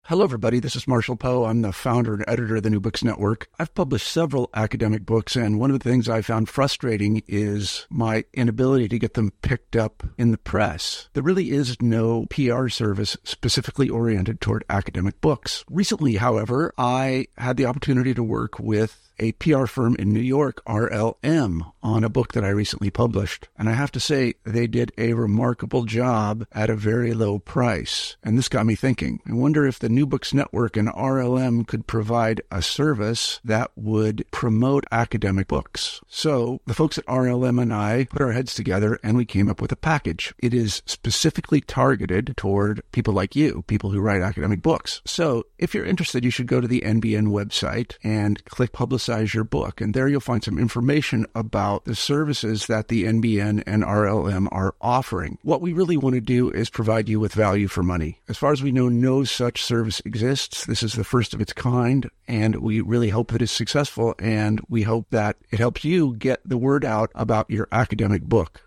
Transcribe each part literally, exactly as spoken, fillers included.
Hello, everybody. This is Marshall Poe. I'm the founder and editor of the New Books Network. I've published several academic books, and one of the things I found frustrating is my inability to get them picked up in the press. There really is no P R service specifically oriented toward academic books. Recently, however, I had the opportunity to work with a P R firm in New York, R L M, on a book that I recently published. And I have to say, they did a remarkable job at a very low price. And this got me thinking. I wonder if the New Books Network and R L M could provide a service that would promote academic books. So the folks at R L M and I put our heads together and we came up with a package. It is specifically targeted toward people like you, people who write academic books. So if you're interested, you should go to the N B N website and click Publicize your book. And there you'll find some information about the services that the N B N and R L M are offering. What we really want to do is provide you with value for money. As far as we know, no such service exists. This is the first of its kind, and we really hope that it's successful, and we hope that it helps you get the word out about your academic book.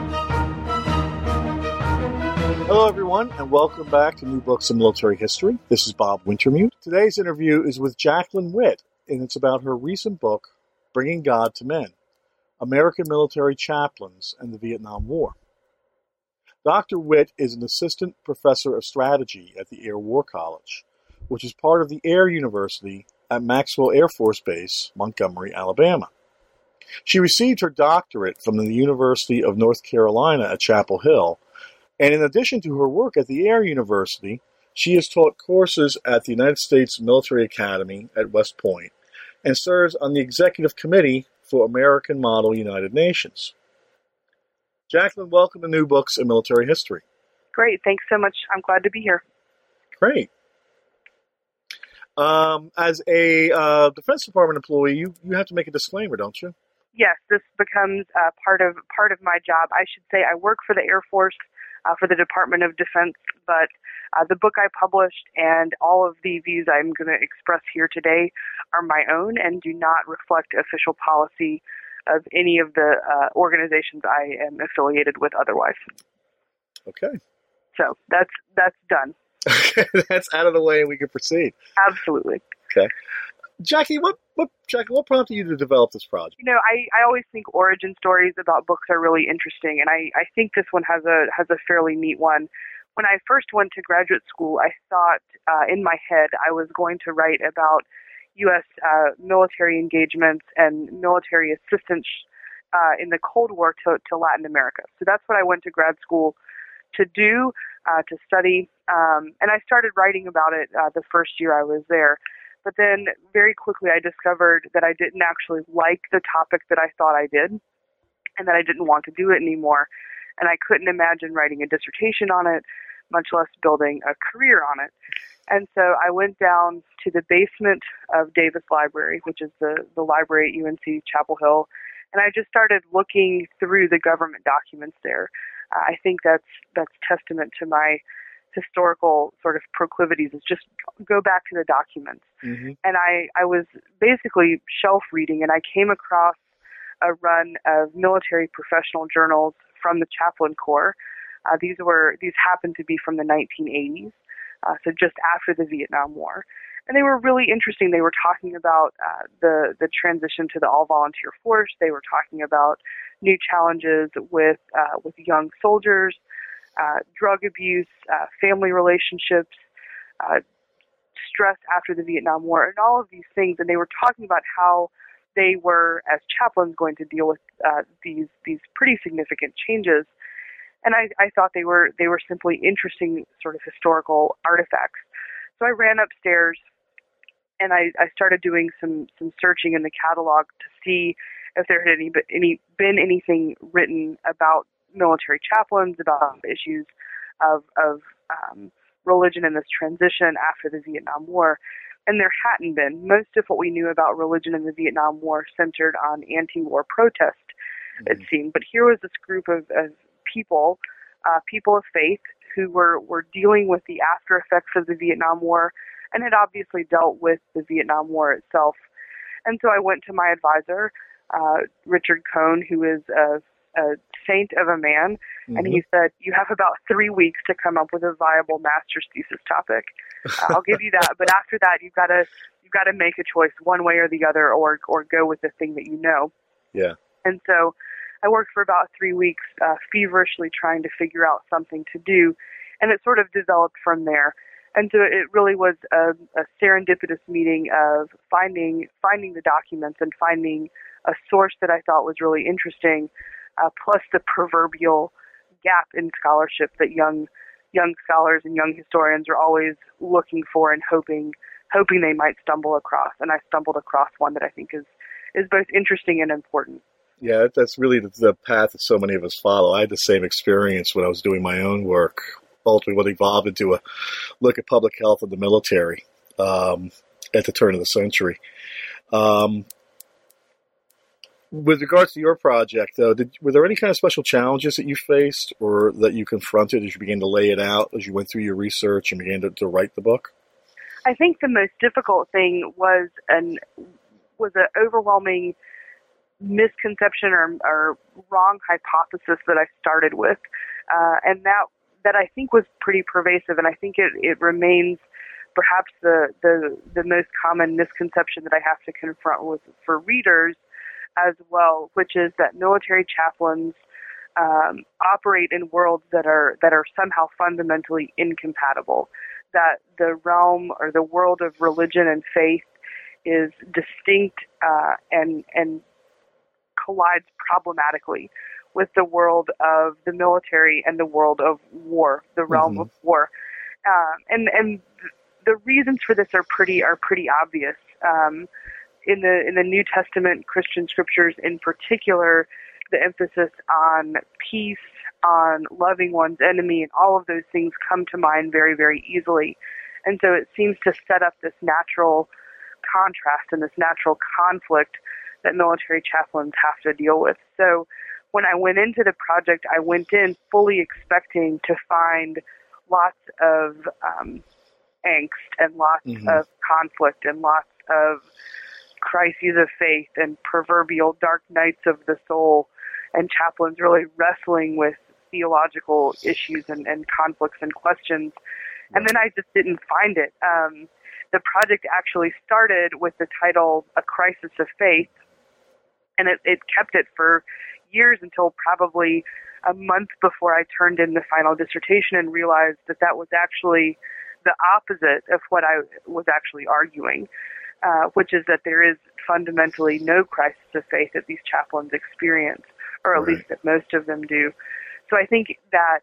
Hello, everyone, and welcome back to New Books in Military History. This is Bob Wintermute. Today's interview is with Jacqueline Witt, and it's about her recent book, Bringing God to Men, American Military Chaplains and the Vietnam War. Doctor Witt is an assistant professor of strategy at the Air War College, which is part of the Air University at Maxwell Air Force Base, Montgomery, Alabama. She received her doctorate from the University of North Carolina at Chapel Hill, and in addition to her work at the Air University, she has taught courses at the United States Military Academy at West Point and serves on the Executive Committee for American Model United Nations. Jacqueline, welcome to New Books in Military History. Great. Thanks so much. I'm glad to be here. Great. Um, as a uh, Defense Department employee, you, you have to make a disclaimer, don't you? Yes, this becomes uh, part of part of my job. I should say I work for the Air Force, uh, for the Department of Defense, but uh, the book I published and all of the views I'm going to express here today are my own and do not reflect official policy of any of the uh, organizations I am affiliated with otherwise. Okay. So that's that's done. Okay, that's out of the way and we can proceed. Absolutely. Okay. Jackie, what, what Jackie, what prompted you to develop this project? You know, I, I always think origin stories about books are really interesting, and I, I think this one has a has a fairly neat one. When I first went to graduate school, I thought uh, in my head I was going to write about U S uh, military engagements and military assistance uh, in the Cold War to, to Latin America. So that's what I went to grad school to do, uh, to study, um, and I started writing about it uh, the first year I was there. But then very quickly I discovered that I didn't actually like the topic that I thought I did, and that I didn't want to do it anymore. And I couldn't imagine writing a dissertation on it, much less building a career on it. And so I went down to the basement of Davis Library, which is the, the library at U N C Chapel Hill, and I just started looking through the government documents there. Uh, I think that's that's testament to my historical sort of proclivities, is just go back to the documents. Mm-hmm. And I, I was basically shelf reading, and I came across a run of military professional journals from the Chaplain Corps. Uh, these were these happened to be from the nineteen eighties, uh, so just after the Vietnam War. And they were really interesting. They were talking about uh, the, the transition to the all-volunteer force. They were talking about new challenges with uh, with young soldiers, uh, drug abuse, uh, family relationships, uh, stress after the Vietnam War, and all of these things. And they were talking about how they were, as chaplains, going to deal with uh, these these pretty significant changes. And I, I thought they were they were simply interesting sort of historical artifacts. So I ran upstairs and I, I started doing some, some searching in the catalog to see if there had any, any been anything written about military chaplains, about issues of, of um, religion in this transition after the Vietnam War. And there hadn't been. Most of what we knew about religion in the Vietnam War centered on anti-war protest, mm-hmm. it seemed. But here was this group of, of people, uh, people of faith, who were, were dealing with the after effects of the Vietnam War and had obviously dealt with the Vietnam War itself. And so I went to my advisor, uh, Richard Cohn, who is a, a saint of a man, mm-hmm. and he said, you have about three weeks to come up with a viable master's thesis topic. Uh, I'll give you that. But after that, you've got to you've got to make a choice one way or the other, or or go with the thing that you know. Yeah. And so I worked for about three weeks, uh, feverishly trying to figure out something to do, and it sort of developed from there. And so it really was a, a serendipitous meeting of finding finding the documents and finding a source that I thought was really interesting, uh, plus the proverbial gap in scholarship that young young scholars and young historians are always looking for and hoping hoping they might stumble across. And I stumbled across one that I think is, is both interesting and important. Yeah, that's really the, the path that so many of us follow. I had the same experience when I was doing my own work. Ultimately, what evolved into a look at public health in the military um, at the turn of the century. Um, with regards to your project, though, did, were there any kind of special challenges that you faced or that you confronted as you began to lay it out, as you went through your research and began to, to write the book? I think the most difficult thing was an was an overwhelming misconception or, or wrong hypothesis that I started with, uh, and that that I think was pretty pervasive, and I think it, it remains perhaps the, the the most common misconception that I have to confront with for readers as well, which is that military chaplains um, operate in worlds that are that are somehow fundamentally incompatible, that the realm or the world of religion and faith is distinct uh, and and collides problematically with the world of the military and the world of war, the realm mm-hmm. of war. Um, and and the reasons for this are pretty are pretty obvious. Um, in the in the New Testament Christian scriptures in particular, the emphasis on peace, on loving one's enemy, and all of those things come to mind very, very easily. And so it seems to set up this natural contrast and this natural conflict that military chaplains have to deal with. So when I went into the project, I went in fully expecting to find lots of um, angst and lots mm-hmm. of conflict and lots of crises of faith and proverbial dark nights of the soul, and chaplains really wrestling with theological issues and, and conflicts and questions. And then I just didn't find it. Um, the project actually started with the title, A Crisis of Faith, and it, it kept it for years until probably a month before I turned in the final dissertation and realized that that was actually the opposite of what I was actually arguing, uh, which is that there is fundamentally no crisis of faith that these chaplains experience, or at right. least that most of them do. So I think that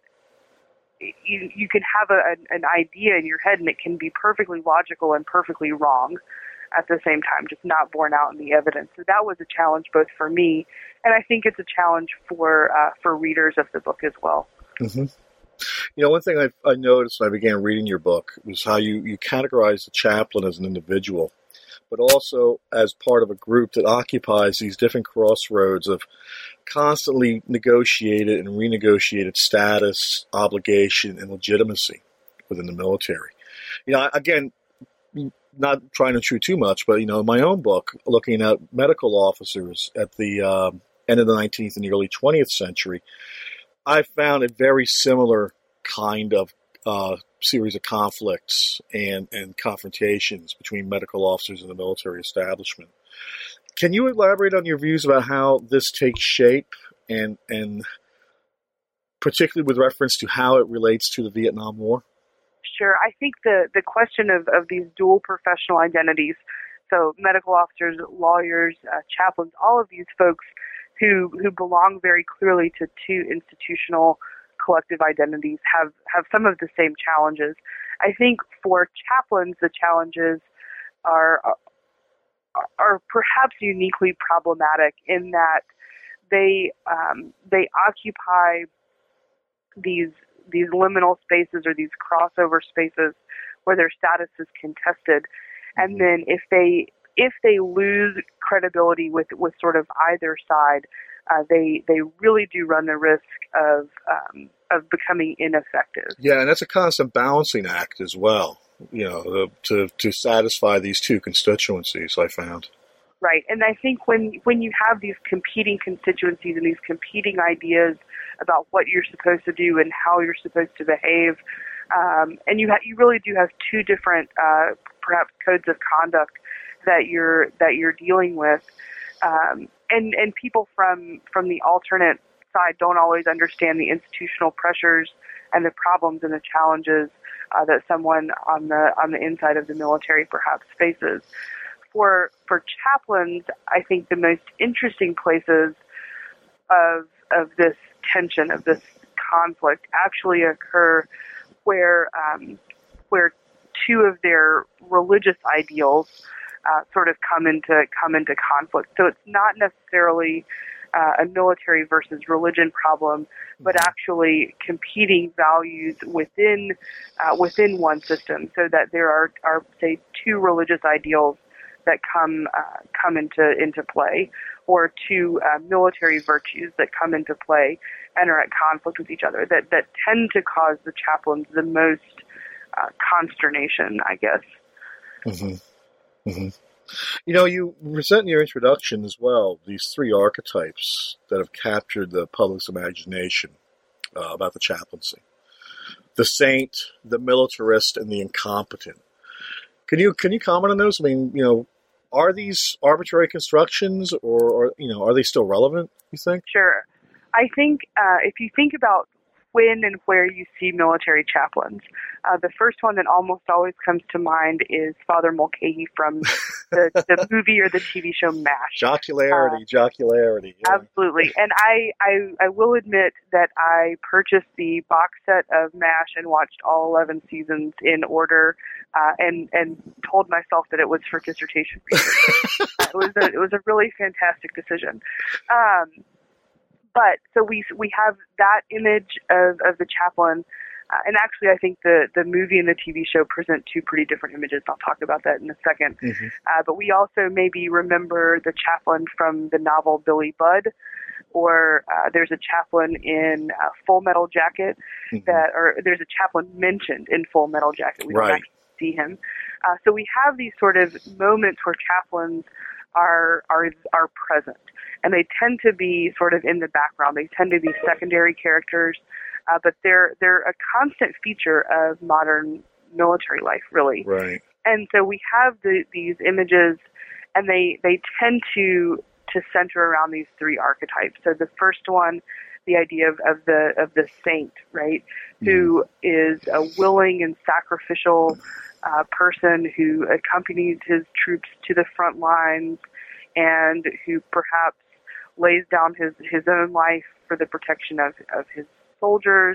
you, you can have a, an idea in your head and it can be perfectly logical and perfectly wrong at the same time, just not borne out in the evidence. So that was a challenge both for me, and I think it's a challenge for uh, for readers of the book as well. Mm-hmm. You know, one thing I, I noticed when I began reading your book was how you, you categorize the chaplain as an individual, but also as part of a group that occupies these different crossroads of constantly negotiated and renegotiated status, obligation, and legitimacy within the military. You know, again, not trying to intrude too much, but, you know, in my own book, looking at medical officers at the uh, end of the nineteenth and the early twentieth century, I found a very similar kind of uh, series of conflicts and, and confrontations between medical officers and the military establishment. Can you elaborate on your views about how this takes shape and, and particularly with reference to how it relates to the Vietnam War? Sure. I think the, the question of, of these dual professional identities, so medical officers, lawyers, uh, chaplains, all of these folks who who belong very clearly to two institutional collective identities have, have some of the same challenges. I think for chaplains, the challenges are, are, are perhaps uniquely problematic in that they um, they occupy these these liminal spaces or these crossover spaces where their status is contested. And then if they if they lose credibility with, with sort of either side, uh, they they really do run the risk of um, of becoming ineffective. Yeah, and that's a constant balancing act as well, you know, to to satisfy these two constituencies, I found. Right, and I think when when you have these competing constituencies and these competing ideas about what you're supposed to do and how you're supposed to behave, Um, and you ha- you really do have two different, uh, perhaps, codes of conduct that you're that you're dealing with, um, and and people from from the alternate side don't always understand the institutional pressures and the problems and the challenges uh, that someone on the on the inside of the military perhaps faces. For for chaplains, I think the most interesting places of of this tension, of this conflict, actually occur where um, where two of their religious ideals uh, sort of come into come into conflict. So it's not necessarily uh, a military versus religion problem, but actually competing values within uh, within one system. So that there are, are say two religious ideals that come uh, come into into play, or two uh, military virtues that come into play and are at conflict with each other, that, that tend to cause the chaplains the most uh, consternation, I guess. Mm-hmm. Mm-hmm. You know, you present in your introduction as well these three archetypes that have captured the public's imagination uh, about the chaplaincy: the saint, the militarist, and the incompetent. Can you can you comment on those? I mean, you know, are these arbitrary constructions, or, or you know, are they still relevant, you think? Sure. I think uh, if you think about when and where you see military chaplains, uh, the first one that almost always comes to mind is Father Mulcahy from the, the movie or the T V show MASH. Jocularity, uh, jocularity. Yeah. Absolutely. And I, I, I will admit that I purchased the box set of MASH and watched all eleven seasons in order, uh, and, and told myself that it was for dissertation research. uh, it was a, it was a really fantastic decision. Um, But so we we have that image of, of the chaplain, uh, and actually I think the, the movie and the T V show present two pretty different images. I'll talk about that in a second. Mm-hmm. Uh, but we also maybe remember the chaplain from the novel Billy Budd, or uh, there's a chaplain in uh, Full Metal Jacket, mm-hmm. that, or there's a chaplain mentioned in Full Metal Jacket. We don't right. actually see him. Uh, so we have these sort of moments where chaplains are are are present. And they tend to be sort of in the background. They tend to be secondary characters, uh, but they're they're a constant feature of modern military life, really. Right. And so we have the, these images, and they they tend to to center around these three archetypes. So the first one, the idea of, of the of the saint, right, mm. who is a willing and sacrificial uh, person who accompanies his troops to the front lines, and who perhaps lays down his, his own life for the protection of, of his soldiers.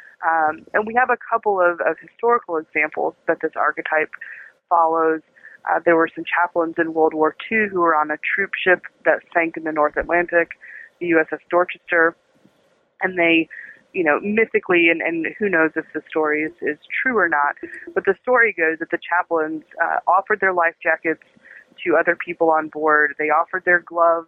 Um, and we have a couple of, of historical examples that this archetype follows. Uh, there were some chaplains in World War Two who were on a troop ship that sank in the North Atlantic, the U S S Dorchester, and they, you know, mythically, and, and who knows if the story is, is true or not, but the story goes that the chaplains uh, offered their life jackets to other people on board. They offered their gloves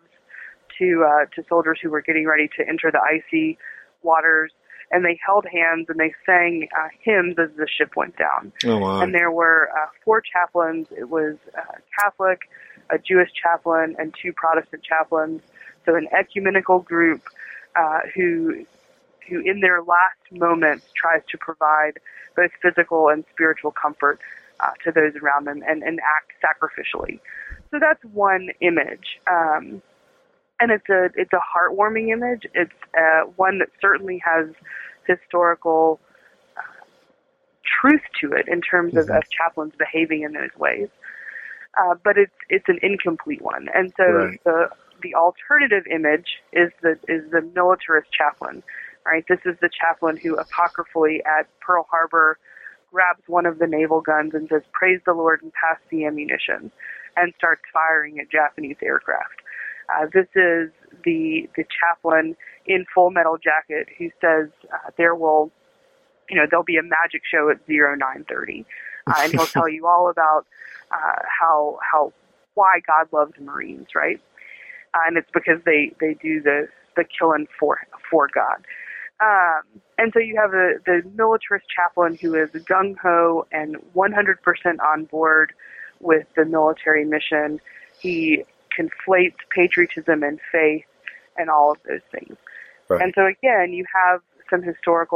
to uh, to soldiers who were getting ready to enter the icy waters, and they held hands and they sang uh, hymns as the ship went down. Oh, wow. And there were uh, four chaplains. It was a Catholic, a Jewish chaplain, and two Protestant chaplains. So an ecumenical group uh, who who in their last moments tries to provide both physical and spiritual comfort uh, to those around them, and, and act sacrificially. So that's one image. Um, And it's a it's a heartwarming image. It's uh, one that certainly has historical uh, truth to it in terms mm-hmm. of, of chaplains behaving in those ways. Uh, but it's it's an incomplete one. And so right. the the alternative image is the is the militarist chaplain. Right. This is the chaplain who apocryphally at Pearl Harbor grabs one of the naval guns and says, "Praise the Lord," and pass the ammunition, and starts firing at Japanese aircraft. Uh, this is the the chaplain in Full Metal Jacket who says uh, there will, you know, there'll be a magic show at zero nine thirty, uh, and he'll tell you all about uh, how how why God loves Marines, right? Uh, and it's because they, they do the the killing for for God. Um, and so you have the the militarist chaplain who is gung ho and one hundred percent on board with the military mission. He conflates patriotism and faith and all of those things. Right. And so again, you have some historical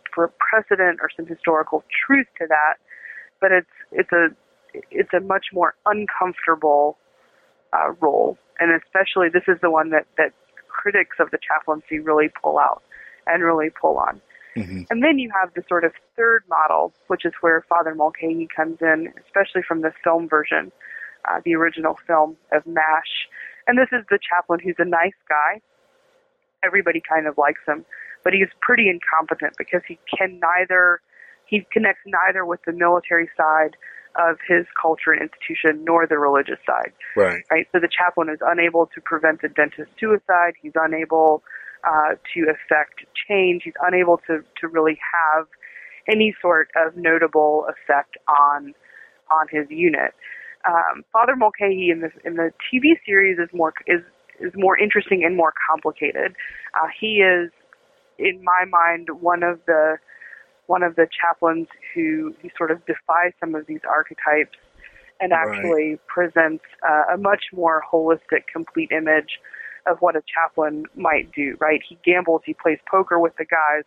for precedent or some historical truth to that, but it's it's a it's a much more uncomfortable uh, role, and especially this is the one that, that critics of the chaplaincy really pull out and really pull on. Mm-hmm. And then you have the sort of third model, which is where Father Mulcahy comes in, especially from the film version, uh, the original film of MASH. And this is the chaplain who's a nice guy. Everybody kind of likes him, but he's pretty incompetent because he can neither, he connects neither with the military side of his culture and institution nor the religious side. Right. Right. So the chaplain is unable to prevent a dentist suicide. He's unable uh, to effect change. He's unable to, to really have any sort of notable effect on on his unit. Um, Father Mulcahy in the in the T V series is more is is more interesting and more complicated. Uh, he is, in my mind, one of the one of the chaplains who, who sort of defies some of these archetypes and actually right. presents uh, a much more holistic, complete image of what a chaplain might do, right? He gambles, he plays poker with the guys,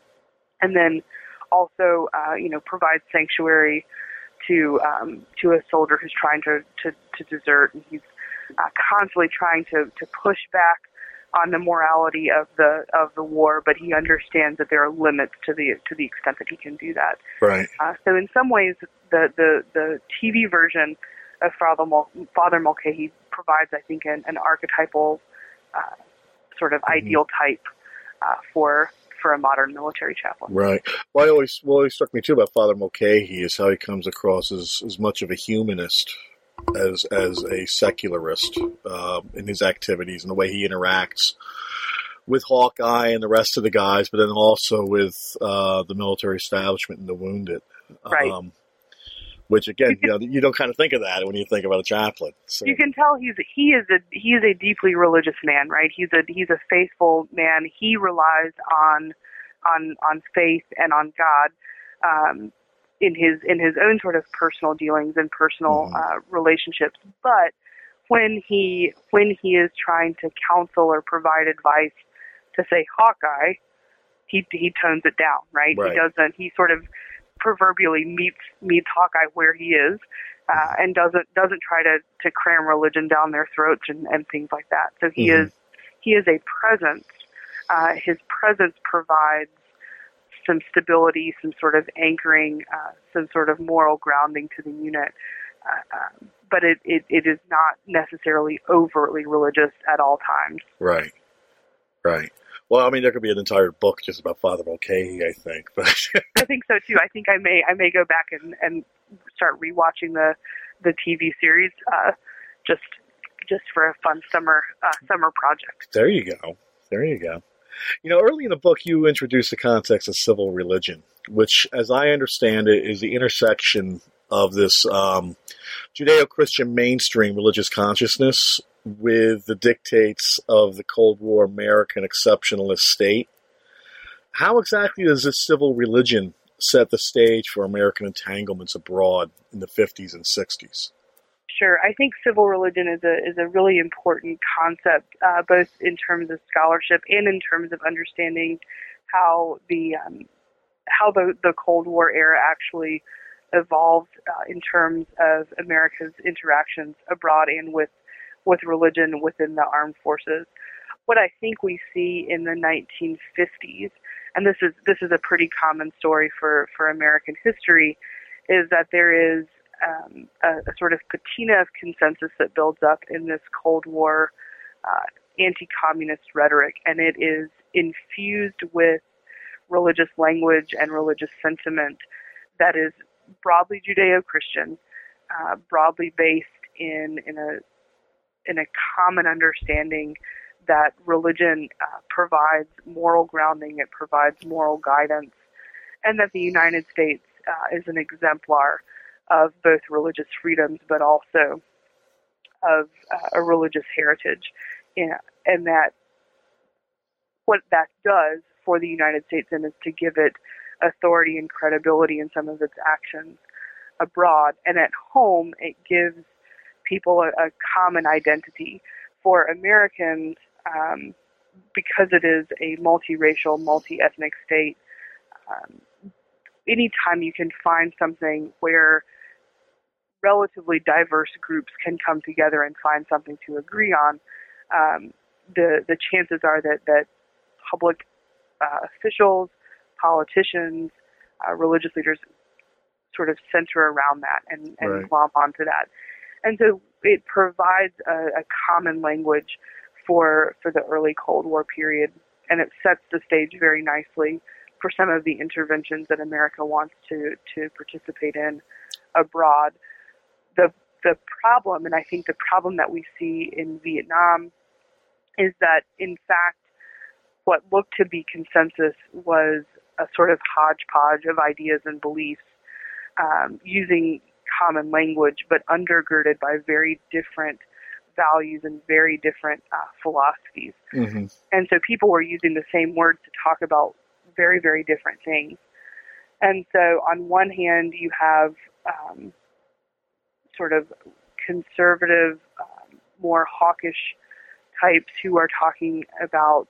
and then also, uh, you know, provides sanctuary to um, to a soldier who's trying to, to, to desert, and he's uh, constantly trying to, to push back on the morality of the of the war, but he understands that there are limits to the to the extent that he can do that. Right. Uh, so in some ways, the, the, the T V version of Father Mul- Father Mulcahy provides, I think, an, an archetypal uh, sort of mm-hmm. ideal type uh, for for a modern military chaplain. Right. Well, I always what always struck me too about Father Mulcahy is how he comes across as as much of a humanist as as a secularist uh, in his activities and the way he interacts with Hawkeye and the rest of the guys, but then also with uh, the military establishment and the wounded. Right. Um, which again, you know, you don't kind of think of that when you think about a chaplain. So. You can tell he's he is a he is a deeply religious man, right? He's a he's a faithful man. He relies on on on faith and on God. Um, in his in his own sort of personal dealings and personal mm-hmm. uh, relationships, but when he when he is trying to counsel or provide advice to say Hawkeye, he he tones it down, right? right. He doesn't. He sort of proverbially meets meets Hawkeye where he is, uh, mm-hmm. and doesn't doesn't try to, to cram religion down their throats and, and things like that. So he mm-hmm. is he is a presence. Uh, his presence provides some stability, some sort of anchoring, uh, some sort of moral grounding to the unit. Uh, um, but it, it, it is not necessarily overtly religious at all times. Right, right. Well, I mean, there could be an entire book just about Father Mulcahy, I think. But I think so too. I think I may I may go back and, and start rewatching the the T V series uh, just just for a fun summer uh, summer project. There you go. There you go. You know, early in the book, you introduce the context of civil religion, which, as I understand it, is the intersection of this um, Judeo-Christian mainstream religious consciousness with the dictates of the Cold War American exceptionalist state. How exactly does this civil religion set the stage for American entanglements abroad in the fifties and sixties? Sure. I think civil religion is a is a really important concept, uh, both in terms of scholarship and in terms of understanding how the um, how the, the Cold War era actually evolved uh, in terms of America's interactions abroad and with with religion within the armed forces. What I think we see in the nineteen fifties, and this is this is a pretty common story for, for American history, is that there is Um, a, a sort of patina of consensus that builds up in this Cold War uh, anti-communist rhetoric, and it is infused with religious language and religious sentiment that is broadly Judeo-Christian, uh, broadly based in in a in a common understanding that religion uh, provides moral grounding, it provides moral guidance, and that the United States uh, is an exemplar of both religious freedoms, but also of uh, a religious heritage, and, and that what that does for the United States then is to give it authority and credibility in some of its actions abroad, and at home it gives people a, a common identity. For Americans, um, because it is a multiracial, multi-ethnic state, um, anytime you can find something where relatively diverse groups can come together and find something to agree on, um, the the chances are that that public uh, officials, politicians, uh, religious leaders sort of center around that and, and Right. glom onto that. And so it provides a, a common language for for the early Cold War period, and it sets the stage very nicely for some of the interventions that America wants to, to participate in abroad. The the problem, and I think the problem that we see in Vietnam, is that, in fact, what looked to be consensus was a sort of hodgepodge of ideas and beliefs, um, using common language, but undergirded by very different values and very different uh, philosophies. Mm-hmm. And so people were using the same words to talk about very, very different things. And so on one hand, you have um, sort of conservative, um, more hawkish types who are talking about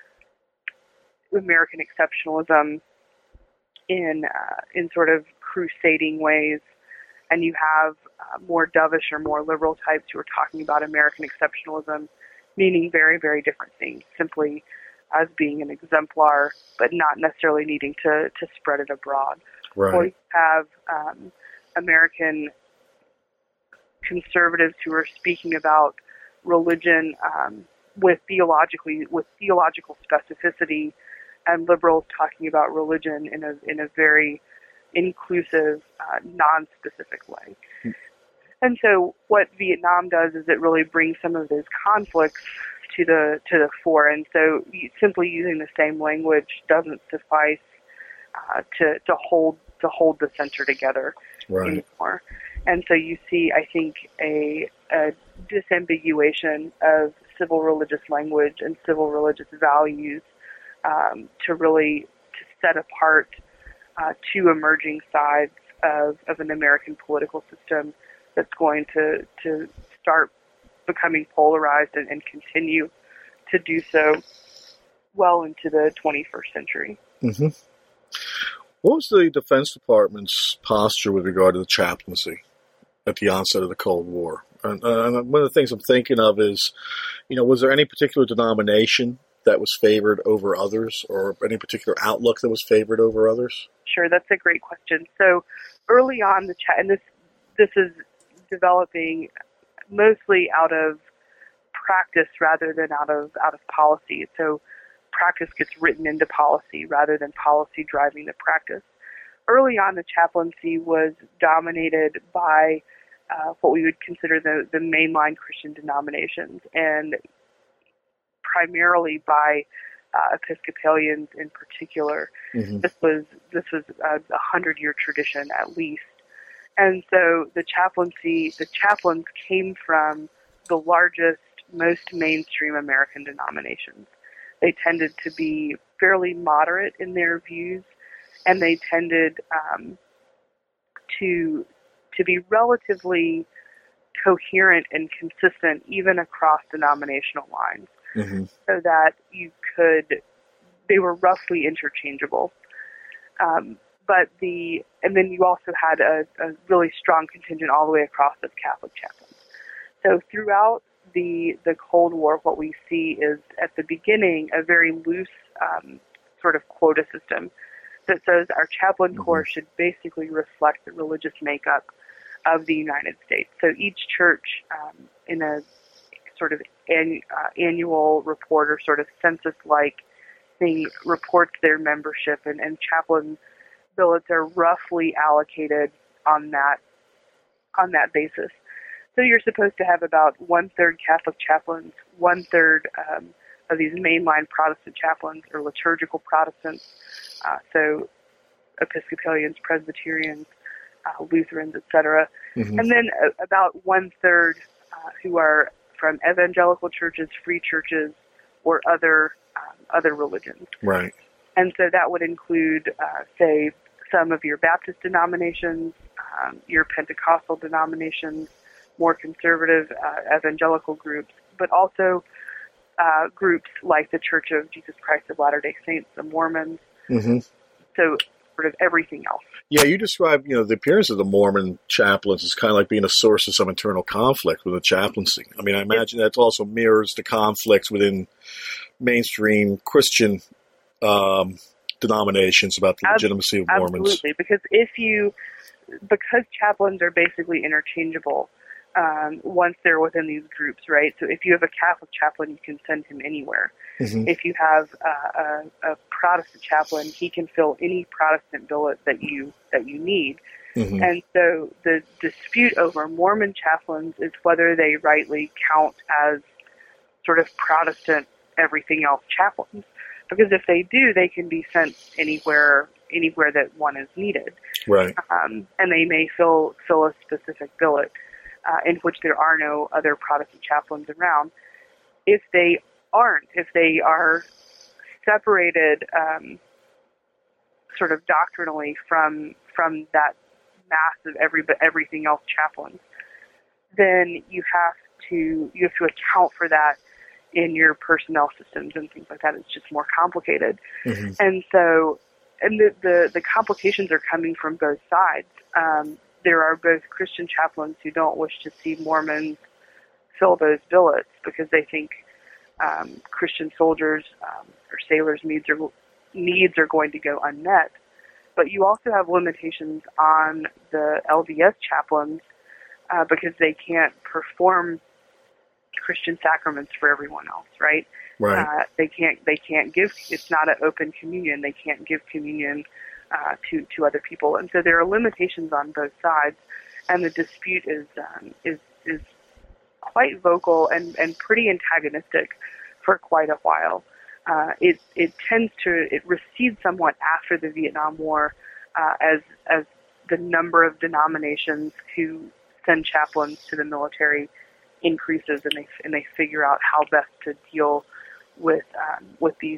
American exceptionalism in uh, in sort of crusading ways, and you have uh, more dovish or more liberal types who are talking about American exceptionalism, meaning very, very different things, simply as being an exemplar, but not necessarily needing to, to spread it abroad. Right. Or you have um, American conservatives who are speaking about religion um, with theologically with theological specificity, and liberals talking about religion in a in a very inclusive, uh, non-specific way. Hmm. And so, what Vietnam does is it really brings some of those conflicts to the to the fore. And so, simply using the same language doesn't suffice uh, to to hold to hold the center together Right. anymore. And so, you see, I think, a, a disambiguation of civil religious language and civil religious values um, to really to set apart uh, two emerging sides of, of an American political system that's going to, to start becoming polarized and, and continue to do so well into the twenty-first century. Mm-hmm. What was the Defense Department's posture with regard to the chaplaincy at the onset of the Cold War? And, uh, and one of the things I'm thinking of is, you know, was there any particular denomination that was favored over others, or any particular outlook that was favored over others? Sure, that's a great question. So early on, the cha- and this this is developing mostly out of practice rather than out of out of policy. So practice gets written into policy rather than policy driving the practice. Early on, the chaplaincy was dominated by uh, what we would consider the, the mainline Christian denominations, and primarily by uh, Episcopalians in particular. Mm-hmm. This was this was a, a hundred-year tradition at least, and so the chaplaincy, the chaplains came from the largest, most mainstream American denominations. They tended to be fairly moderate in their views, and they tended um, to to be relatively coherent and consistent even across denominational lines. Mm-hmm. So that you could, they were roughly interchangeable. Um, but the, and then you also had a, a really strong contingent all the way across of Catholic chaplains. So throughout the the Cold War, what we see is at the beginning a very loose um, sort of quota system that says our chaplain Mm-hmm. corps should basically reflect the religious makeup of the United States. So each church um, in a sort of an, uh, annual report or sort of census-like thing reports their membership, and, and chaplain billets are roughly allocated on that on that basis. So you're supposed to have about one-third Catholic chaplains, one-third um, of these mainline Protestant chaplains or liturgical Protestants, uh, so Episcopalians, Presbyterians, uh, Lutherans, et cetera, Mm-hmm. and then uh, about one-third uh, who are from evangelical churches, free churches, or other um, other religions. Right. And so that would include, uh, say, some of your Baptist denominations, um, your Pentecostal denominations, more conservative uh, evangelical groups, but also uh, groups like the Church of Jesus Christ of Latter-day Saints, the Mormons, Mm-hmm. so sort of everything else. Yeah, you describe, you know, the appearance of the Mormon chaplains as kind of like being a source of some internal conflict with the chaplaincy. I mean, I imagine that also mirrors the conflicts within mainstream Christian um, denominations about the legitimacy of Mormons. Absolutely, because if you, because chaplains are basically interchangeable um, once they're within these groups, right? So if you have a Catholic chaplain, you can send him anywhere. Mm-hmm. If you have uh, a, a Protestant chaplain, he can fill any Protestant billet that you that you need. Mm-hmm. And so the dispute over Mormon chaplains is whether they rightly count as sort of Protestant everything else chaplains. Because if they do, they can be sent anywhere anywhere that one is needed. Right. Um, and they may fill fill a specific billet uh, in which there are no other Protestant chaplains around. If they aren't, if they are separated um, sort of doctrinally from from that mass of every everything else chaplains, then you have to you have to account for that in your personnel systems and things like that. It's just more complicated. Mm-hmm. And so, and the, the, the complications are coming from both sides. Um, there are both Christian chaplains who don't wish to see Mormons fill those billets because they think um, Christian soldiers um, or sailors' needs are, needs are going to go unmet. But you also have limitations on the L D S chaplains uh, because they can't perform Christian sacraments for everyone else, right? Right. Uh, they can't. They can't give. It's not an open communion. They can't give communion uh, to to other people, and so there are limitations on both sides. And the dispute is um, is is quite vocal and, and pretty antagonistic for quite a while. Uh, it it tends to it recedes somewhat after the Vietnam War, uh, as as the number of denominations who send chaplains to the military increases, and they and they figure out how best to deal with um, with these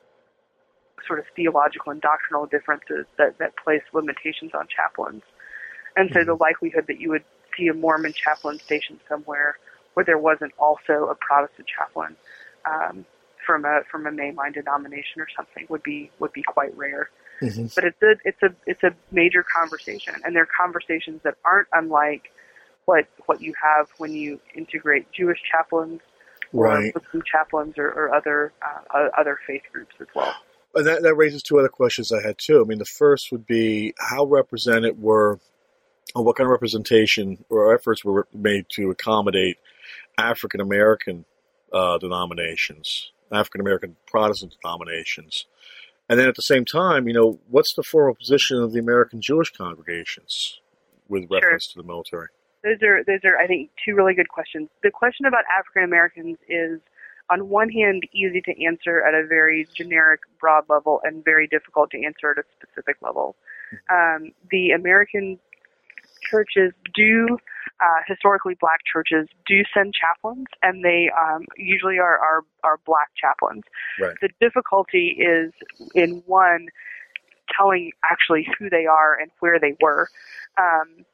sort of theological and doctrinal differences that, that place limitations on chaplains. And so mm-hmm. the likelihood that you would see a Mormon chaplain stationed somewhere where there wasn't also a Protestant chaplain um, from a from a mainline denomination or something would be would be quite rare. Mm-hmm. But it's a it's a it's a major conversation, and they're conversations that aren't unlike what what you have when you integrate Jewish chaplains or right. Muslim chaplains or, or other uh, other faith groups as well. And that, that raises two other questions I had too. I mean, the first would be how represented were, or what kind of representation or efforts were made to accommodate African American uh, denominations, African American Protestant denominations. And then at the same time, you know, what's the formal position of the American Jewish congregations with reference sure. to the military? Those are, those are, I think, two really good questions. The question about African Americans is, on one hand, easy to answer at a very generic, broad level, and very difficult to answer at a specific level. Um, the American churches do, uh, historically black churches, do send chaplains, and they um, usually are, are, are black chaplains. Right. The difficulty is in, one, telling actually who they are and where they were. Um,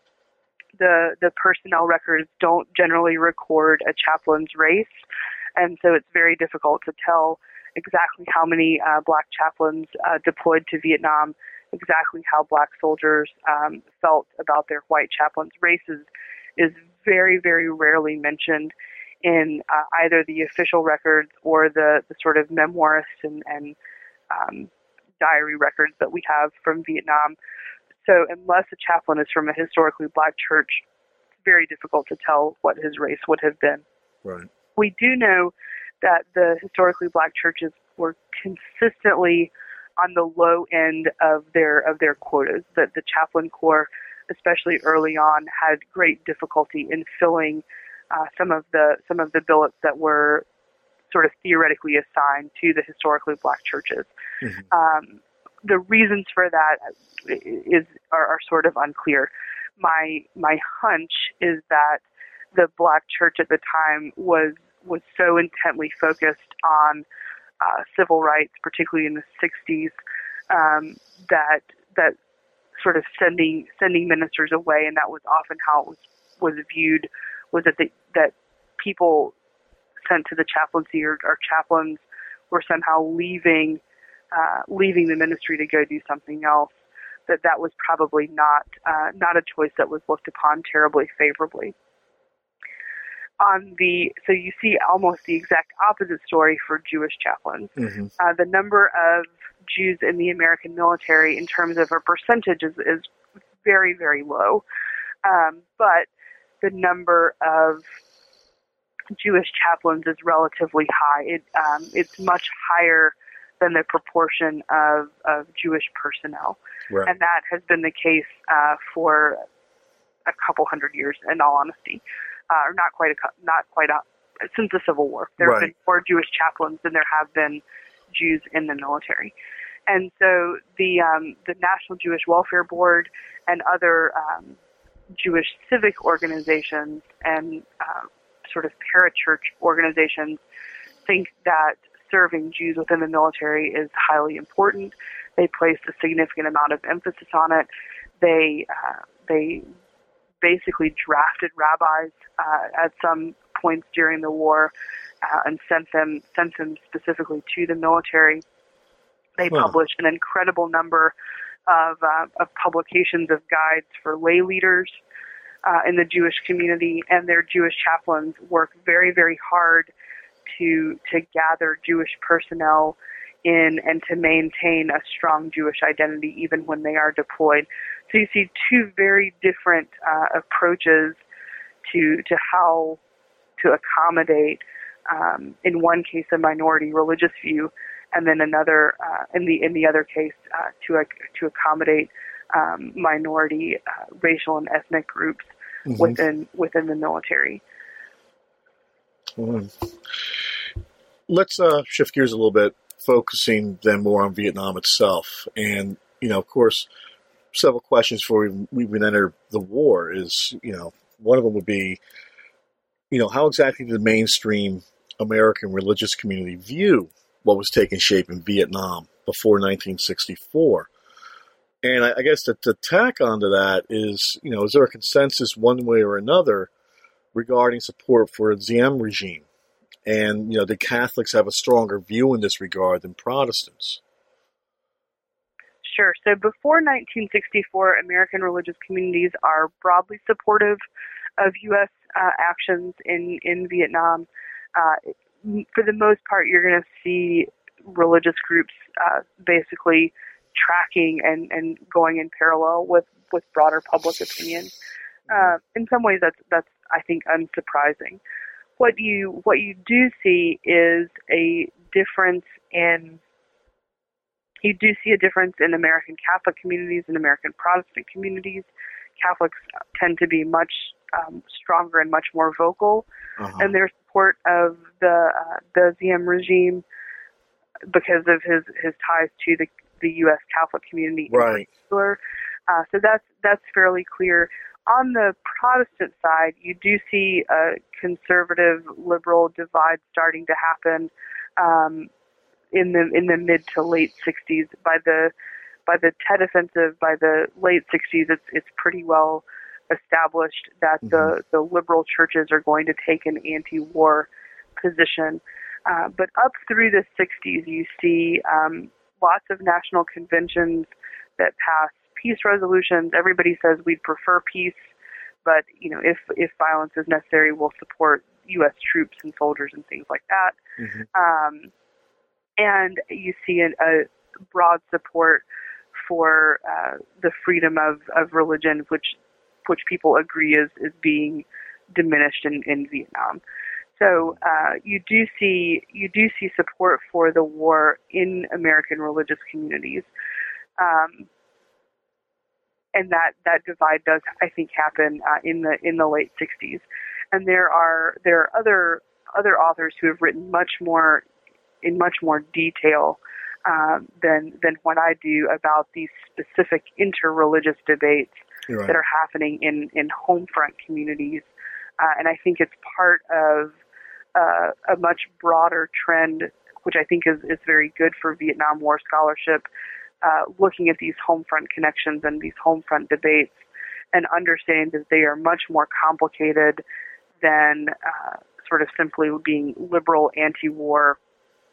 the the personnel records don't generally record a chaplain's race, and so it's very difficult to tell exactly how many uh, black chaplains uh, deployed to Vietnam, exactly how black soldiers um, felt about their white chaplains' races is very, very rarely mentioned in uh, either the official records or the, the sort of memoirist and, and um, diary records that we have from Vietnam. So unless a chaplain is from a historically black church, it's very difficult to tell what his race would have been. Right. We do know that the historically black churches were consistently on the low end of their of their quotas. That the chaplain corps, especially early on, had great difficulty in filling uh, some of the some of the billets that were sort of theoretically assigned to the historically black churches. Mm-hmm. Um, the reasons for that is are, are sort of unclear. My my hunch is that the black church at the time was was so intently focused on uh, civil rights, particularly in the sixties, um, that that sort of sending sending ministers away, and that was often how it was was viewed, was that the, that people sent to the chaplaincy or, or chaplains were somehow leaving uh, leaving the ministry to go do something else, that that was probably not uh, not a choice that was looked upon terribly favorably. On the so you see almost the exact opposite story for Jewish chaplains. Mm-hmm. Uh, the number of Jews in the American military, in terms of a percentage, is, is very, very low. Um, but the number of Jewish chaplains is relatively high. It, um, it's much higher than the proportion of, of Jewish personnel. Right. And that has been the case uh, for a couple hundred years, in all honesty. Uh, or not quite, a, not quite a, since the Civil War. There have right. been more Jewish chaplains than there have been Jews in the military. And so the um, the National Jewish Welfare Board and other um, Jewish civic organizations and uh, sort of parachurch organizations think that serving Jews within the military is highly important. They place a significant amount of emphasis on it. They uh, they basically drafted rabbis uh, at some points during the war uh, and sent them sent them specifically to the military. They wow. published an incredible number of uh, of publications of guides for lay leaders uh, in the Jewish community, and their Jewish chaplains work very, very hard to to gather Jewish personnel in and to maintain a strong Jewish identity even when they are deployed. So you see two very different uh, approaches to to how to accommodate, um, in one case, a minority religious view, and then another, uh, in the in the other case, uh, to uh, to accommodate um, minority uh, racial and ethnic groups mm-hmm. within within the military. Mm. Let's uh, shift gears a little bit, focusing then more on Vietnam itself. And, you know, of course, several questions before we, we even enter the war is, you know, one of them would be, you know, how exactly did the mainstream American religious community view what was taking shape in Vietnam before nineteen sixty-four? And I, I guess to, to tack onto that is, you know, is there a consensus one way or another regarding support for the Diem regime? And, you know, did Catholics have a stronger view in this regard than Protestants? Sure. So before nineteen sixty-four, American religious communities are broadly supportive of U S uh, actions in, in Vietnam. Uh, for the most part, you're going to see religious groups uh, basically tracking and, and going in parallel with, with broader public opinion. Uh, in some ways, that's that's I think unsurprising. What you what you do see is a difference in you do see a difference in American Catholic communities and American Protestant communities. Catholics tend to be much um, stronger and much more vocal uh-huh. in their support of the uh, the Diem regime because of his, his ties to the the U S Catholic community in right. particular. Uh, so that's that's fairly clear. On the Protestant side, you do see a conservative liberal divide starting to happen um, in the in the mid to late sixties. By the by the Tet Offensive, by the late sixties, it's it's pretty well established that mm-hmm. the, the liberal churches are going to take an anti-war position. Uh, but up through the sixties, you see um, lots of national conventions that pass peace resolutions. Everybody says we'd prefer peace, but you know, if if violence is necessary, we'll support U S troops and soldiers and things like that. Mm-hmm. Um, and you see a, a broad support for uh, the freedom of, of religion, which which people agree is, is being diminished in, in Vietnam. So uh, you do see you do see support for the war in American religious communities. Um, And that, that divide does, I think, happen uh, in the in the late sixties. And there are there are other other authors who have written much more in much more detail um, than than what I do about these specific interreligious debates right. that are happening in, in home front communities. Uh, and I think it's part of uh, a much broader trend, which I think is, is very good for Vietnam War scholarship. Uh, looking at these home front connections and these home front debates and understanding that they are much more complicated than uh, sort of simply being liberal anti-war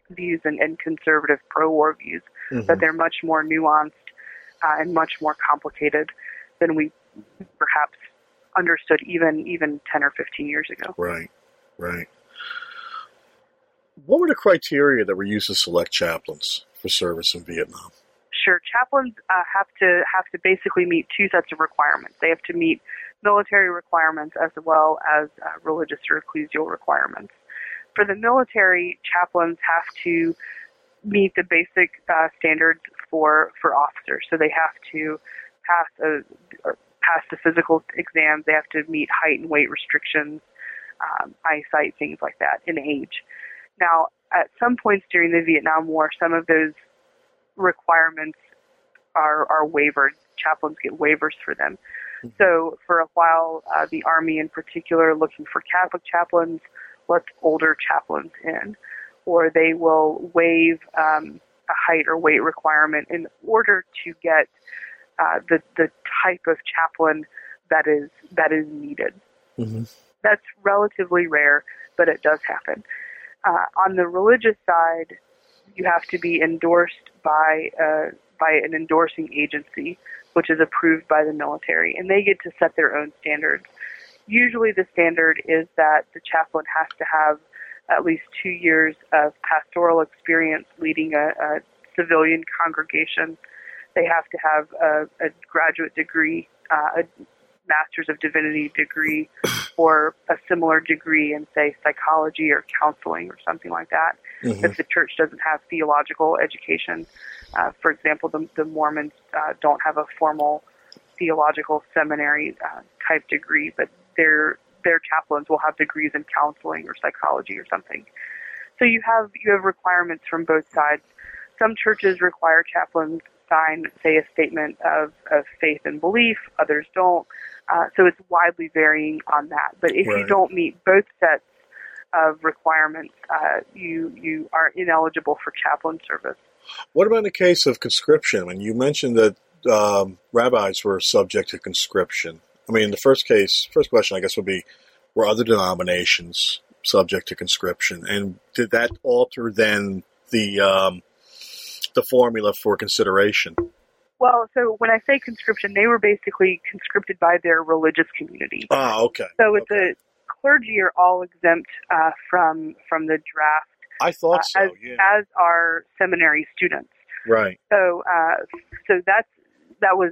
views and, and conservative pro-war views, mm-hmm. that they're much more nuanced uh, and much more complicated than we perhaps understood even even ten or fifteen years ago. Right, right. What were the criteria that were used to select chaplains for service in Vietnam? Sure. Chaplains uh, have to have to basically meet two sets of requirements. They have to meet military requirements as well as uh, religious or ecclesial requirements. For the military, chaplains have to meet the basic uh, standards for, for officers. So they have to pass a, pass the physical exams. They have to meet height and weight restrictions, um, eyesight, things like that, and age. Now, at some points during the Vietnam War, some of those requirements are, are wavered. Chaplains get waivers for them. Mm-hmm. So for a while, uh, the Army in particular, looking for Catholic chaplains, lets older chaplains in, or they will waive um, a height or weight requirement in order to get uh, the the type of chaplain that is that is needed. Mm-hmm. That's relatively rare, but it does happen. Uh, on the religious side, you have to be endorsed by uh, by an endorsing agency, which is approved by the military, and they get to set their own standards. Usually the standard is that the chaplain has to have at least two years of pastoral experience leading a, a civilian congregation. They have to have a, a graduate degree, uh, a Master's of Divinity degree, or a similar degree in, say, psychology or counseling or something like that. Mm-hmm. If the church doesn't have theological education, uh, for example, the, the Mormons uh, don't have a formal theological seminary uh, type degree, but their their chaplains will have degrees in counseling or psychology or something. So you have you have requirements from both sides. Some churches require chaplains sign, say, a statement of, of faith and belief. Others don't. Uh, so it's widely varying on that. But if right. you don't meet both sets of requirements, uh, you you are ineligible for chaplain service. What about in the case of conscription? When you mentioned that um, rabbis were subject to conscription, I mean, the first case, first question, I guess, would be, were other denominations subject to conscription? And did that alter then the um, the formula for consideration? Well, so when I say conscription, they were basically conscripted by their religious community. Ah, okay. So okay. the clergy are all exempt uh, from from the draft. I thought uh, so, as, yeah. As are seminary students. Right. So, uh, so that's that was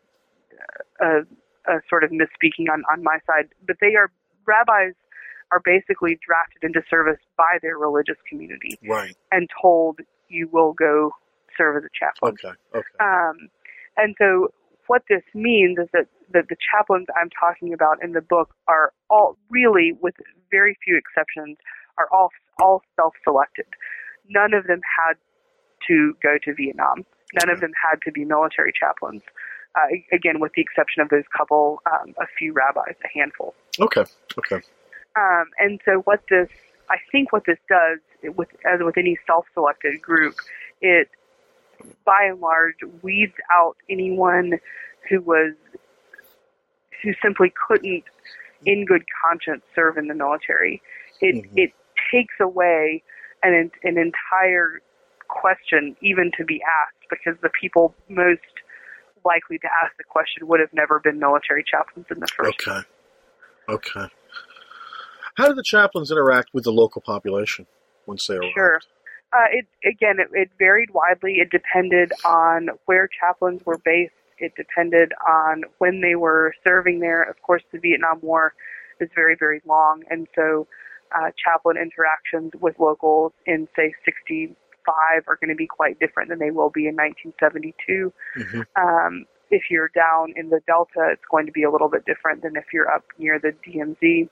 a, a a sort of misspeaking on, on my side, but they are rabbis are basically drafted into service by their religious community, right, and told you will go serve as a chaplain. Okay, okay. Um, and so what this means is that, that the chaplains I'm talking about in the book are all really, with very few exceptions, are all all self-selected. None of them had to go to Vietnam. None okay. of them had to be military chaplains. Uh, again, with the exception of those couple, um, a few rabbis, a handful. Okay, okay. Um, and so what this, I think what this does, with, as with any self-selected group, it, by and large, weeds out anyone who was, who simply couldn't, in good conscience, serve in the military. It mm-hmm. it takes away an an entire question even to be asked, because the people most likely to ask the question would have never been military chaplains in the first Okay. place. Okay. How did the chaplains interact with the local population once they arrived? Sure. Uh, it again, it, it varied widely. It depended on where chaplains were based. It depended on when they were serving there. Of course, the Vietnam War is very, very long, and so uh, chaplain interactions with locals in, say, sixty-five are going to be quite different than they will be in nineteen seventy-two. Mm-hmm. Um, if you're down in the Delta, it's going to be a little bit different than if you're up near the D M Z.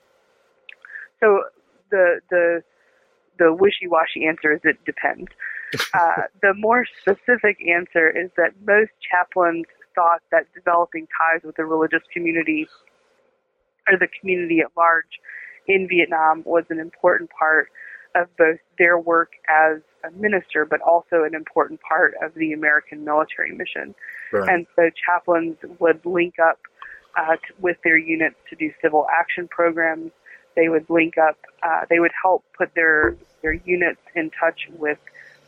So the the the wishy-washy answer is it depends. Uh, the more specific answer is that most chaplains thought that developing ties with the religious community, or the community at large in Vietnam, was an important part of both their work as a minister, but also an important part of the American military mission. Right. And so chaplains would link up uh, t- with their units to do civil action programs. They would link up, uh, they would help put their, their units in touch with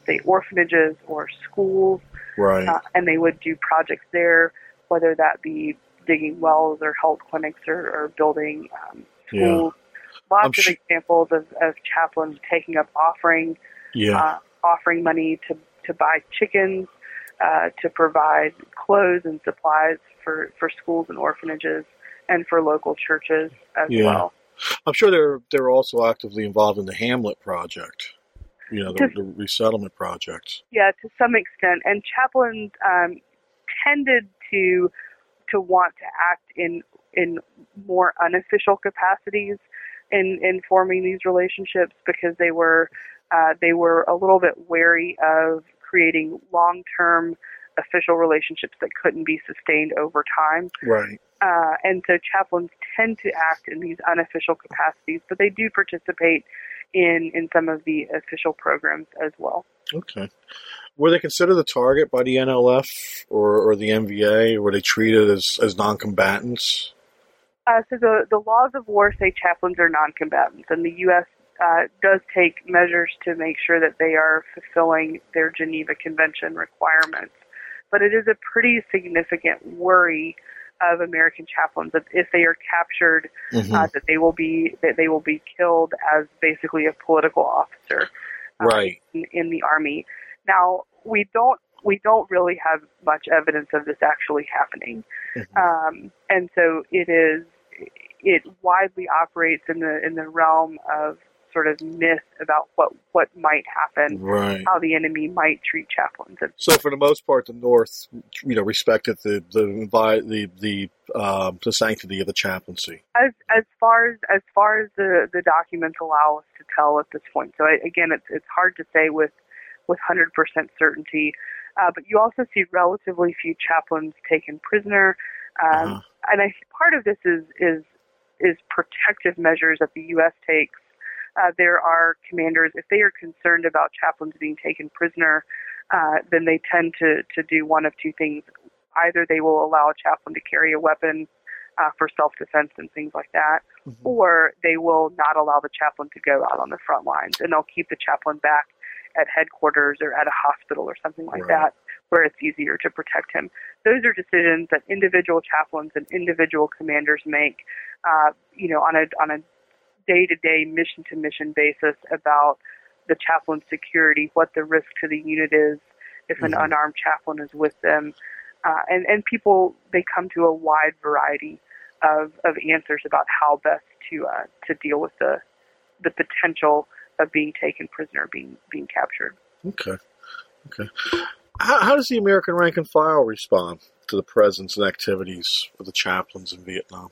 say, orphanages or schools. Right. Uh, and they would do projects there, whether that be digging wells or health clinics or, or building um, schools. Yeah. Lots I'm of sh- examples of, of chaplains taking up offering, Yeah. uh, offering money to, to buy chickens, uh, to provide clothes and supplies for, for schools and orphanages, and for local churches as Yeah. well. I'm sure they're they're also actively involved in the Hamlet Project, you know, the, To- the resettlement projects. Yeah, to some extent. And chaplains um, tended to to want to act in in more unofficial capacities in, in forming these relationships, because they were uh, they were a little bit wary of creating long-term official relationships that couldn't be sustained over time. Right. Uh, and so chaplains tend to act in these unofficial capacities, but they do participate in, in some of the official programs as well. Okay. Were they considered the target by the N L F or, or the M V A? Were they treated as, as non-combatants? Uh, so the, the laws of war say chaplains are non-combatants, and the U S uh, does take measures to make sure that they are fulfilling their Geneva Convention requirements. But it is a pretty significant worry of American chaplains that if they are captured, Mm-hmm. uh, that they will be that they will be killed as basically a political officer, uh, Right. in, in the Army. Now we don't we don't really have much evidence of this actually happening, Mm-hmm. um, and so it is it widely operates in the in the realm of sort of myth about what what might happen, Right. how the enemy might treat chaplains. And So for the most part, the North, you know, respected the the the the um, the sanctity of the chaplaincy. As as far as as far as the, the documents allow us to tell at this point. So I, again, it's it's hard to say with with one hundred percent certainty. Uh, but you also see relatively few chaplains taken prisoner, um, Uh-huh. and I think part of this is is is protective measures that the U S takes. Uh, there are commanders, if they are concerned about chaplains being taken prisoner, uh, then they tend to, to do one of two things. Either they will allow a chaplain to carry a weapon uh, for self-defense and things like that, Mm-hmm. or they will not allow the chaplain to go out on the front lines, and they'll keep the chaplain back at headquarters or at a hospital or something like Right. that, where it's easier to protect him. Those are decisions that individual chaplains and individual commanders make, uh, you know, on a on a day-to-day, mission-to-mission basis about the chaplain's security, what the risk to the unit is if an Mhm. unarmed chaplain is with them. Uh, and, and people, they come to a wide variety of, of answers about how best to uh, to deal with the the potential of being taken prisoner, being being captured. Okay. Okay. How, how does the American rank and file respond to the presence and activities of the chaplains in Vietnam?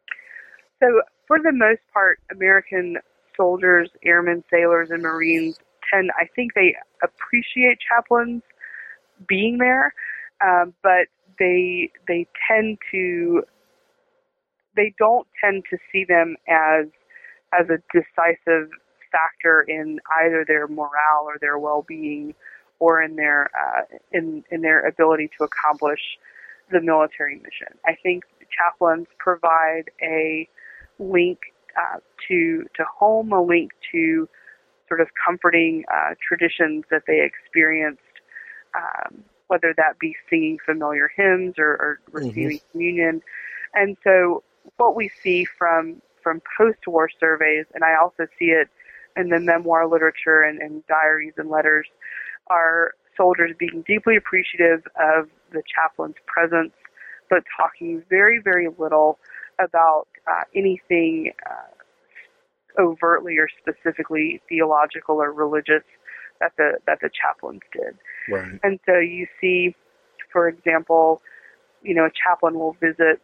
So, for the most part, American soldiers, airmen, sailors, and Marines tend, I think they appreciate chaplains being there, um, but they they tend to, they don't tend to see them as as a decisive factor in either their morale or their well-being, or in their uh, in in their ability to accomplish the military mission. I think chaplains provide a link uh, to to home, a link to sort of comforting uh, traditions that they experienced, um, whether that be singing familiar hymns or, or receiving Mm-hmm. communion. And so what we see from from post-war surveys, and I also see it in the memoir literature and, and diaries and letters, are soldiers being deeply appreciative of the chaplain's presence, but talking very, very little about uh, anything uh, overtly or specifically theological or religious that the that the chaplains did. Right. And so you see, for example, you know, a chaplain will visit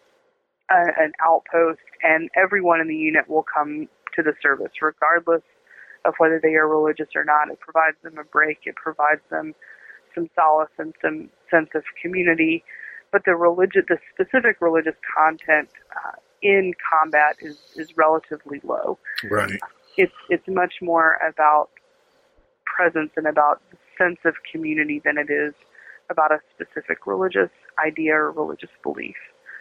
a, an outpost, and everyone in the unit will come to the service, regardless of whether they are religious or not. It provides them a break. It provides them some solace and some sense of community. But the religious, the specific religious content uh, in combat is, is relatively low. Right. It's it's much more about presence and about the sense of community than it is about a specific religious idea or religious belief.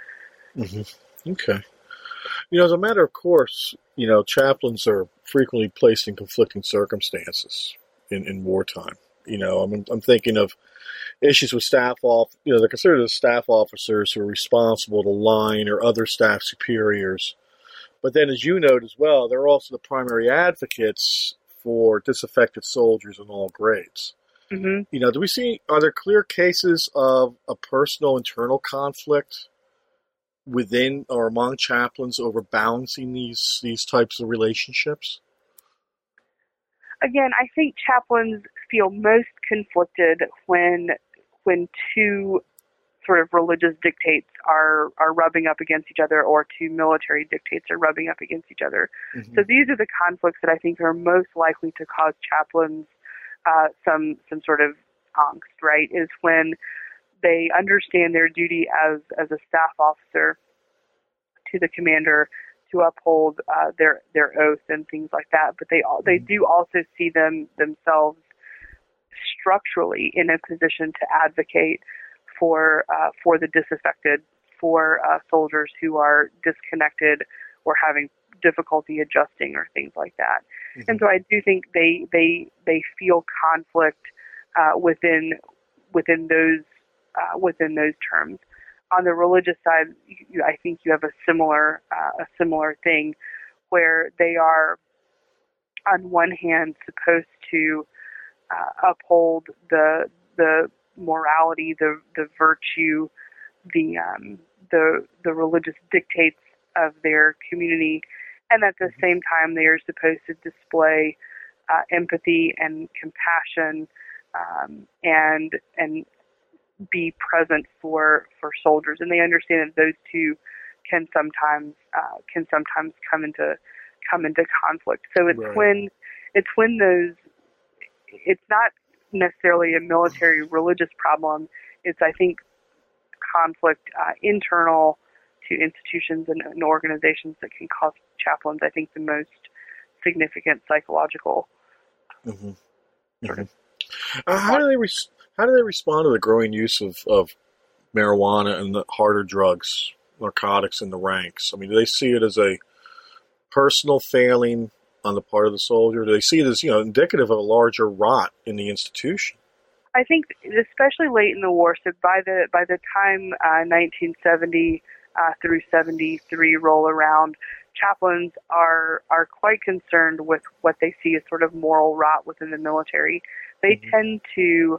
Mm-hmm. Okay. You know, as a matter of course, you know, chaplains are frequently placed in conflicting circumstances in, in wartime. You know, I'm I'm thinking of issues with staff off. You know, they're considered as staff officers who are responsible to line or other staff superiors. But then, as you note as well, they're also the primary advocates for disaffected soldiers in all grades. Mm-hmm. You know, do we see, are there clear cases of a personal internal conflict within or among chaplains over balancing these these types of relationships? Again, I think chaplains feel most conflicted when when two sort of religious dictates are, are rubbing up against each other, or two military dictates are rubbing up against each other. Mm-hmm. So these are the conflicts that I think are most likely to cause chaplains uh, some some sort of angst, right, is when they understand their duty as, as a staff officer to the commander to uphold uh, their their oath and things like that, but they all, they do also see them themselves structurally in a position to advocate for uh, for the disaffected, for uh, soldiers who are disconnected or having difficulty adjusting or things like that. Mm-hmm. And so I do think they they they feel conflict uh, within within those uh, within those terms. On the religious side, you, I think you have a similar uh, a similar thing, where they are, on one hand, supposed to uh, uphold the the morality, the the virtue, the um, the the religious dictates of their community, and at the same time, they are supposed to display uh, empathy and compassion, um, and and be present for, for soldiers, and they understand that those two can sometimes uh, can sometimes come into come into conflict. So it's right. when it's when those it's not necessarily a military religious problem. It's, I think, conflict uh, internal to institutions and, and organizations that can cause chaplains, I think, the most significant psychological. Mm-hmm. Mm-hmm. Uh, how do they res- how do they respond to the growing use of, of marijuana and the harder drugs, narcotics in the ranks? I mean, do they see it as a personal failing on the part of the soldier? Do they see it as, you know, indicative of a larger rot in the institution? I think, especially late in the war, so by the by the time uh, nineteen seventy uh, through seventy-three roll around, chaplains are are quite concerned with what they see as sort of moral rot within the military. They mm-hmm. tend to,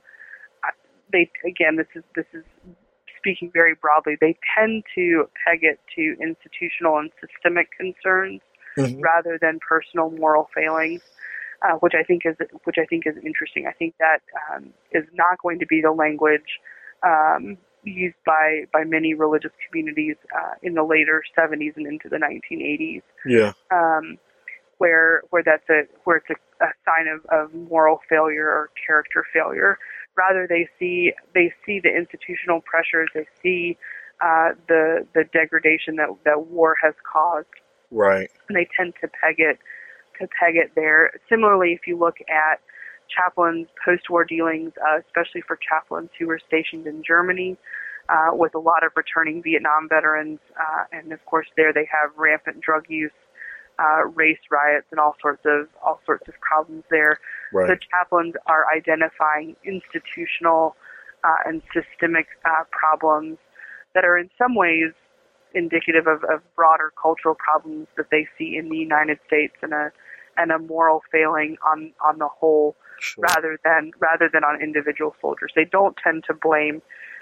they again, this is this is speaking very broadly. They tend to peg it to institutional and systemic concerns mm-hmm. rather than personal moral failings. Uh, which I think is which I think is interesting. I think that um, is not going to be the language um, used by, by many religious communities uh, in the later seventies and into the nineteen eighties. Yeah, um, where where that's a where it's a, a sign of, of moral failure or character failure. Rather, they see they see the institutional pressures. They see uh, the the degradation that that war has caused. Right, and they tend to peg it. to peg it there. Similarly, if you look at chaplains' post-war dealings, uh, especially for chaplains who were stationed in Germany, uh, with a lot of returning Vietnam veterans, uh, and of course there they have rampant drug use, uh, race riots, and all sorts of all sorts of problems there. Right. The chaplains are identifying institutional uh, and systemic uh, problems that are in some ways indicative of, of broader cultural problems that they see in the United States and a and a moral failing on, on the whole, sure. rather than rather than on individual soldiers. They don't tend to blame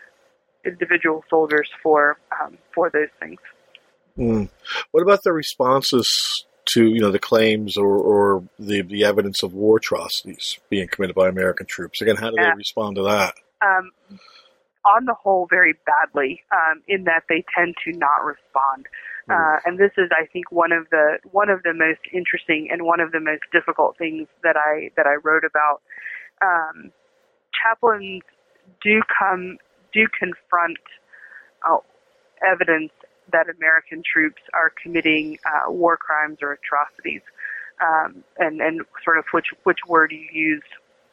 individual soldiers for um, for those things. Mm. What about the responses to, you know, the claims or, or the the evidence of war atrocities being committed by American troops? Again, how do yeah. they respond to that? Um, on the whole, very badly, um, in that they tend to not respond. Uh, and this is, I think, one of the one of the most interesting and one of the most difficult things that I that I wrote about. Um, chaplains do come do confront uh, evidence that American troops are committing uh, war crimes or atrocities, um, and and sort of which which word you use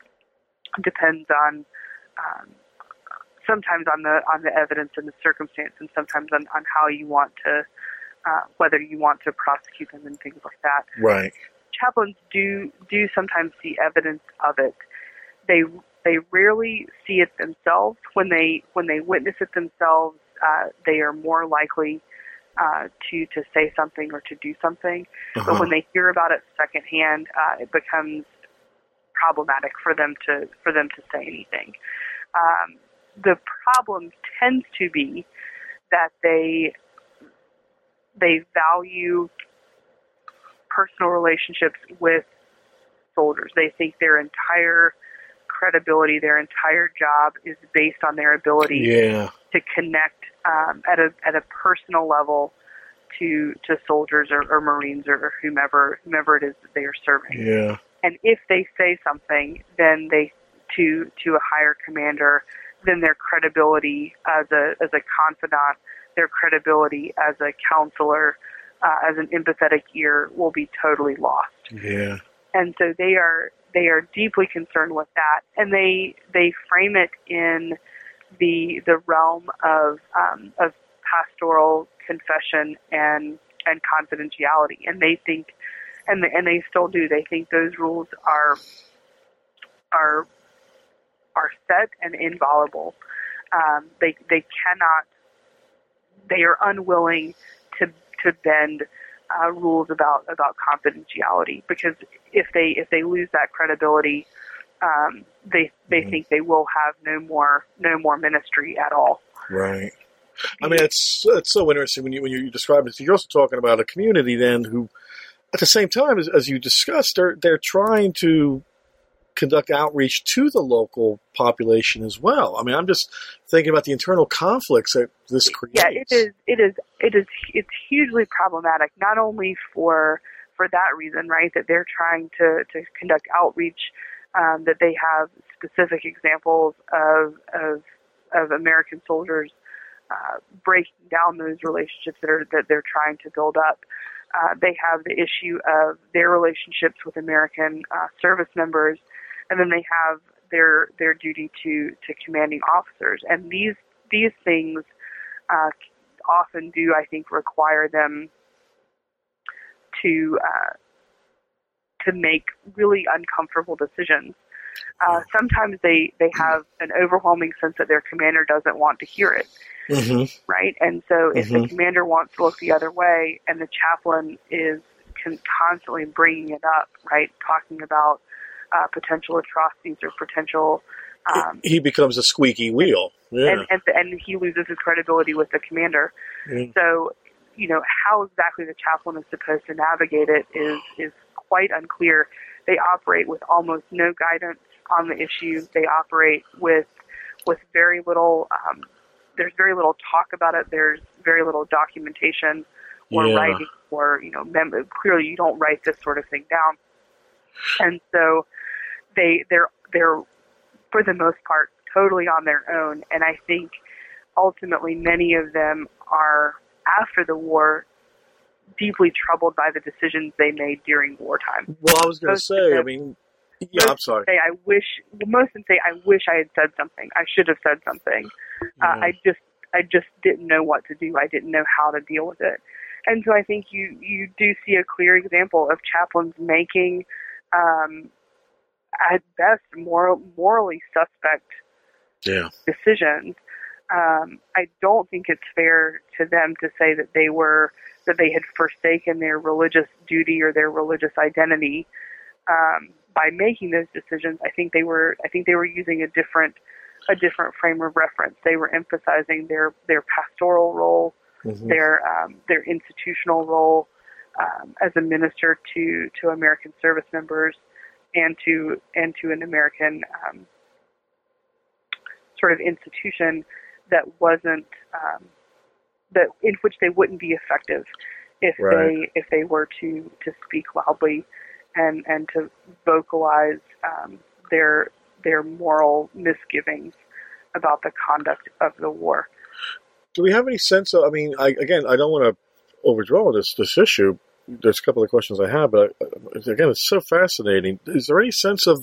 depends on. Um, sometimes on the on the evidence and the circumstance, and sometimes on, on how you want to, uh, whether you want to prosecute them and things like that. Right. Chaplains do do sometimes see evidence of it. They they they rarely see it themselves. When they when they witness it themselves, uh, they are more likely uh, to to say something or to do something. Uh-huh. But when they hear about it secondhand, uh, it becomes problematic for them to for them to say anything. Um, the problem tends to be that they they value personal relationships with soldiers. They think their entire credibility, their entire job is based on their ability yeah. to connect um, at a at a personal level to to soldiers or, or Marines or, or whomever whomever it is that they are serving. Yeah. And if they say something, then they to to a higher commander, then their credibility as a as a confidant, their credibility as a counselor, uh, as an empathetic ear will be totally lost. Yeah. And so they are they are deeply concerned with that, and they they frame it in the the realm of um, of pastoral confession and and confidentiality, and they think, and they, and they still do. They think those rules are are are set and inviolable. Um, they they cannot. They are unwilling to to bend uh, rules about about confidentiality, because if they if they lose that credibility, um, they they mm-hmm. think they will have no more no more ministry at all. Right. I mean, it's it's so interesting when you when you describe it. You're also talking about a community then who, at the same time as, as you discussed, they're they're trying to conduct outreach to the local population as well. I mean, I'm just thinking about the internal conflicts that this creates. Yeah, it is. It is. It is. It's hugely problematic. Not only for for that reason, right? That they're trying to to conduct outreach, um, that they have specific examples of of of American soldiers uh, breaking down those relationships that are that they're trying to build up. Uh, they have the issue of their relationships with American uh, service members, and then they have their their duty to, to commanding officers. And these these things uh, often do, I think, require them to uh, to make really uncomfortable decisions. Uh, sometimes they, they have an overwhelming sense that their commander doesn't want to hear it, mm-hmm. right? And so if mm-hmm. the commander wants to look the other way and the chaplain is con- constantly bringing it up, right, talking about uh, potential atrocities or potential... Um, he becomes a squeaky wheel. Yeah. And, and, and he loses his credibility with the commander. Mm. So, you know, how exactly the chaplain is supposed to navigate it is, is quite unclear. They operate with almost no guidance on the issue. They operate with with very little. Um, there's very little talk about it. There's very little documentation or yeah. writing, or you know, mem- clearly you don't write this sort of thing down. And so they they're they're for the most part totally on their own. And I think ultimately many of them are, after the war, deeply troubled by the decisions they made during wartime. Well, I was going to say, I mean, yeah, I'm sorry. Say, I wish, well, most of them say, I wish I had said something. I should have said something. Yeah. Uh, I just, I just didn't know what to do. I didn't know how to deal with it. And so I think you, you do see a clear example of chaplains making, um, at best, moral, morally suspect yeah. decisions. Um, I don't think it's fair to them to say that they were that they had forsaken their religious duty or their religious identity um, by making those decisions. I think they were I think they were using a different a different frame of reference. They were emphasizing their their pastoral role, mm-hmm. their um, their institutional role um, as a minister to to American service members and to and to an American um, sort of institution that wasn't um, that in which they wouldn't be effective if right. they if they were to, to speak loudly and, and to vocalize um, their their moral misgivings about the conduct of the war. Do we have any sense of? I mean, I, again, I don't want to overdraw this this issue. There's a couple of questions I have, but again, it's so fascinating. Is there any sense of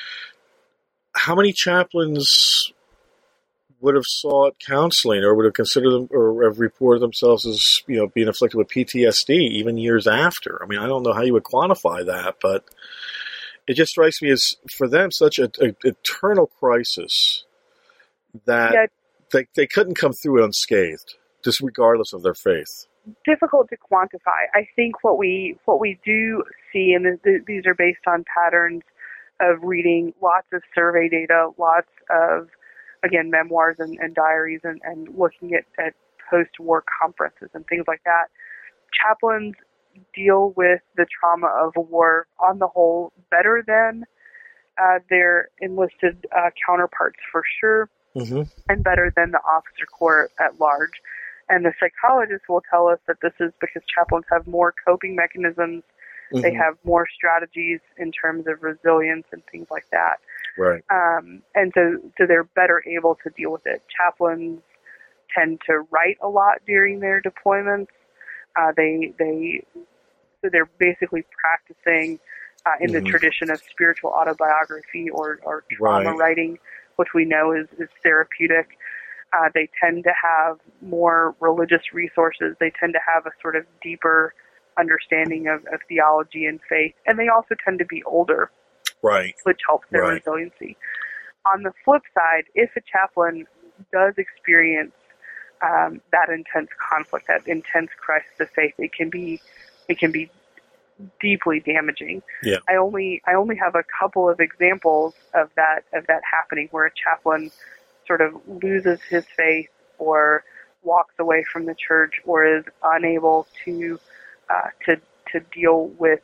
how many chaplains would have sought counseling, or would have considered them, or have reported themselves as, you know, being afflicted with P T S D even years after? I mean, I don't know how you would quantify that, but It just strikes me as, for them, such an eternal crisis that yeah. they, they couldn't come through it unscathed, just regardless of their faith. Difficult to quantify. I think what we what we do see, and th- th- these are based on patterns of reading lots of survey data, lots of, again, memoirs and, and diaries, and, and looking at, at post-war conferences and things like that. Chaplains deal with the trauma of a war, on the whole, better than uh, their enlisted uh, counterparts, for sure, mm-hmm. and better than the officer corps at large. And the psychologists will tell us that this is because chaplains have more coping mechanisms. Mm-hmm. They have more strategies in terms of resilience and things like that. Right. Um, and so, so they're better able to deal with it. Chaplains tend to write a lot during their deployments. Uh, they they so they're basically practicing uh, in mm-hmm. the tradition of spiritual autobiography or, or trauma right. writing, which we know is, is therapeutic. Uh, they tend to have more religious resources. They tend to have a sort of deeper understanding of, of theology and faith. And they also tend to be older, right, which helps their right. resiliency. On the flip side, if a chaplain does experience um, that intense conflict, that intense crisis of faith, it can be it can be deeply damaging. Yeah. I only I only have a couple of examples of that of that happening where a chaplain sort of loses his faith or walks away from the church or is unable to uh, to to deal with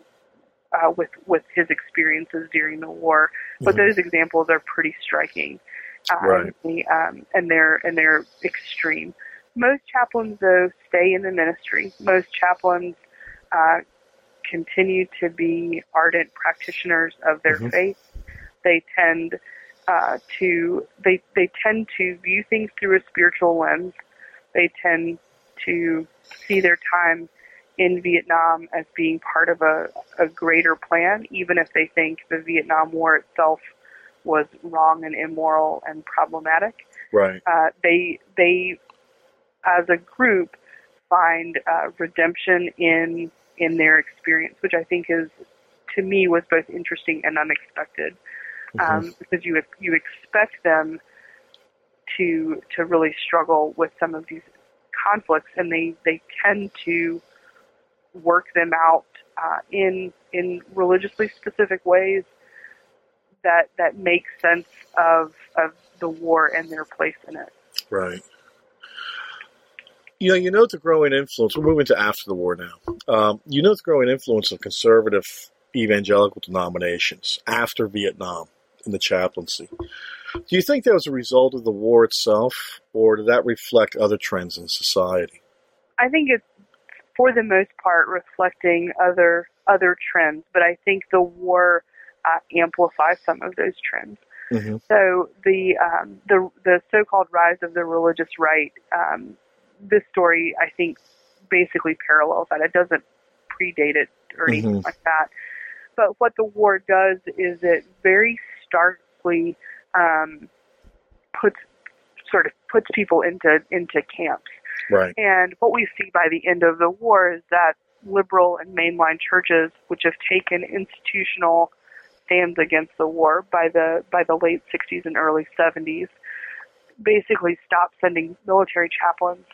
uh, with with his experiences during the war. Mm-hmm. But those examples are pretty striking, uh, right. and, um, and they're and they're extreme. Most chaplains, though, stay in the ministry. Most chaplains uh, continue to be ardent practitioners of their mm-hmm. faith. They tend Uh, to they they tend to view things through a spiritual lens. They tend to see their time in Vietnam as being part of a, a greater plan, even if they think the Vietnam War itself was wrong and immoral and problematic. Right. Uh, they they as a group find uh, redemption in in their experience, which I think is, to me, was both interesting and unexpected. Mm-hmm. Um, because you you expect them to to really struggle with some of these conflicts, and they, they tend to work them out uh, in in religiously specific ways that that make sense of of the war and their place in it. Right. You know, you note the growing influence. We're moving to after the war now. Um, you note the growing influence of conservative evangelical denominations after Vietnam in the chaplaincy. Do you think that was a result of the war itself, or did that reflect other trends in society? I think it's, for the most part, reflecting other other trends, but I think the war uh, amplifies some of those trends. Mm-hmm. So the um, the the so-called rise of the religious right, um, this story, I think, basically parallels that. It doesn't predate it or anything mm-hmm. like that. But what the war does is it very starkly um, puts sort of puts people into into camps. Right. And what we see by the end of the war is that liberal and mainline churches, which have taken institutional stands against the war by the by the late sixties and early seventies, basically stopped sending military chaplains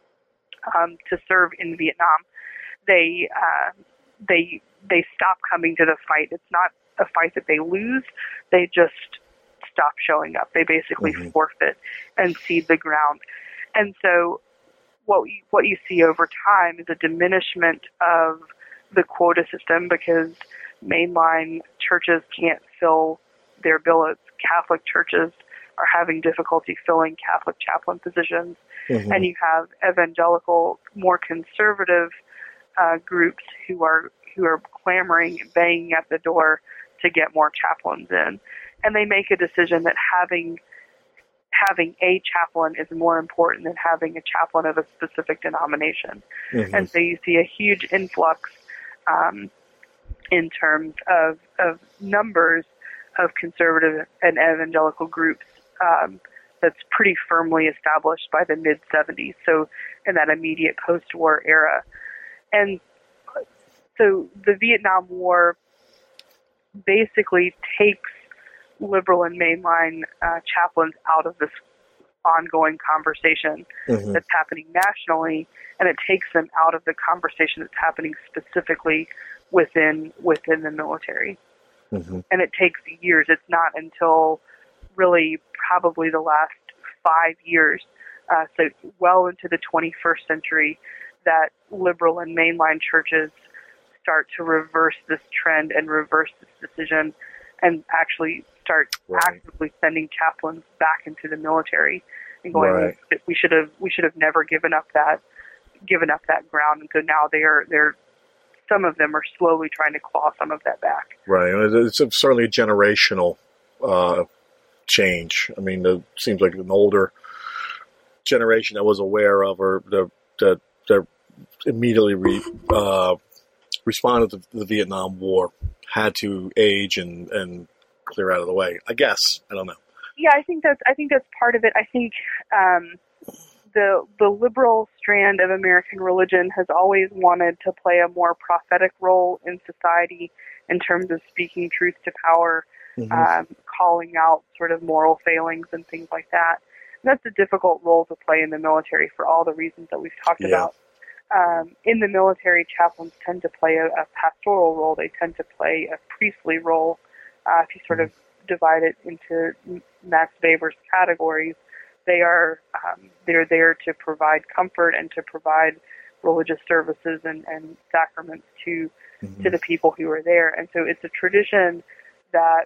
um, to serve in Vietnam. They uh, they they stop coming to the fight. It's not a fight that they lose. They just stop showing up. They basically mm-hmm. forfeit and cede the ground. And so what you, what you see over time is a diminishment of the quota system because mainline churches can't fill their billets. Catholic churches are having difficulty filling Catholic chaplain positions. Mm-hmm. And you have evangelical, more conservative uh, groups who are who are clamoring and banging at the door to get more chaplains in. And they make a decision that having having a chaplain is more important than having a chaplain of a specific denomination. Mm-hmm. And so you see a huge influx um, in terms of, of numbers of conservative and evangelical groups um, that's pretty firmly established by the mid-seventies, so in that immediate post-war era. And so the Vietnam War basically takes liberal and mainline uh, chaplains out of this ongoing conversation mm-hmm. that's happening nationally, and it takes them out of the conversation that's happening specifically within within the military. Mm-hmm. And it takes years. It's not until really probably the last five years, uh, so well into the twenty-first century, that liberal and mainline churches start to reverse this trend and reverse this decision and actually start right. actively sending chaplains back into the military and going, right. we should have we should have never given up that given up that ground. And so now they're they're some of them are slowly trying to claw some of that back. Right. It's certainly a generational uh, change. I mean, it seems like an older generation that was aware of or that that, that immediately re, uh, responded to the Vietnam War had to age and, and clear out of the way. I guess. I don't know. Yeah, I think that's I think that's part of it. I think um, the the liberal strand of American religion has always wanted to play a more prophetic role in society in terms of speaking truth to power, mm-hmm. um, calling out sort of moral failings and things like that. And that's a difficult role to play in the military for all the reasons that we've talked yeah. about. Um, in the military, chaplains tend to play a, a pastoral role. They tend to play a priestly role. Uh, if you sort of divide it into Max Weber's categories, they are um, they're there to provide comfort and to provide religious services and, and sacraments to mm-hmm. to the people who are there. And so it's a tradition that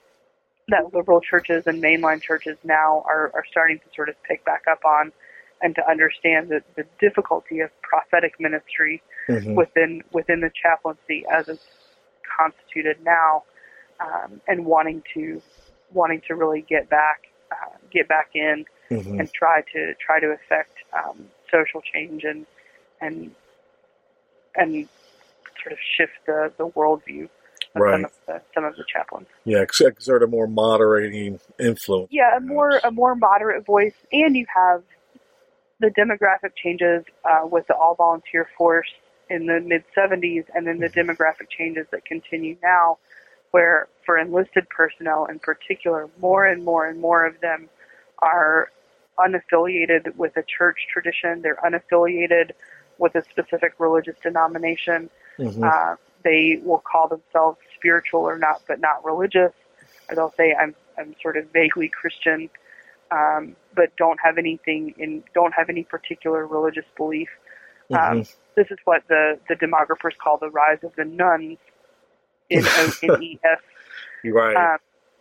that liberal churches and mainline churches now are, are starting to sort of pick back up on, and to understand the, the difficulty of prophetic ministry mm-hmm. within within the chaplaincy as it's constituted now, um, and wanting to wanting to really get back uh, get back in mm-hmm. and try to try to affect um, social change and and and sort of shift the, the worldview of right. some of the some of the chaplains. Yeah, exert a more moderating influence. Yeah, a more a more moderate voice, and you have the demographic changes uh, with the all-volunteer force in the mid-seventies, and then the demographic changes that continue now, where for enlisted personnel in particular, more and more and more of them are unaffiliated with a church tradition. They're unaffiliated with a specific religious denomination. Mm-hmm. Uh, they will call themselves spiritual or not, but not religious. Or they'll say, I'm I'm sort of vaguely Christian. Um, but don't have anything in, don't have any particular religious belief. Mm-hmm. Um, this is what the, the demographers call the rise of the nuns, N O N E S, right. um,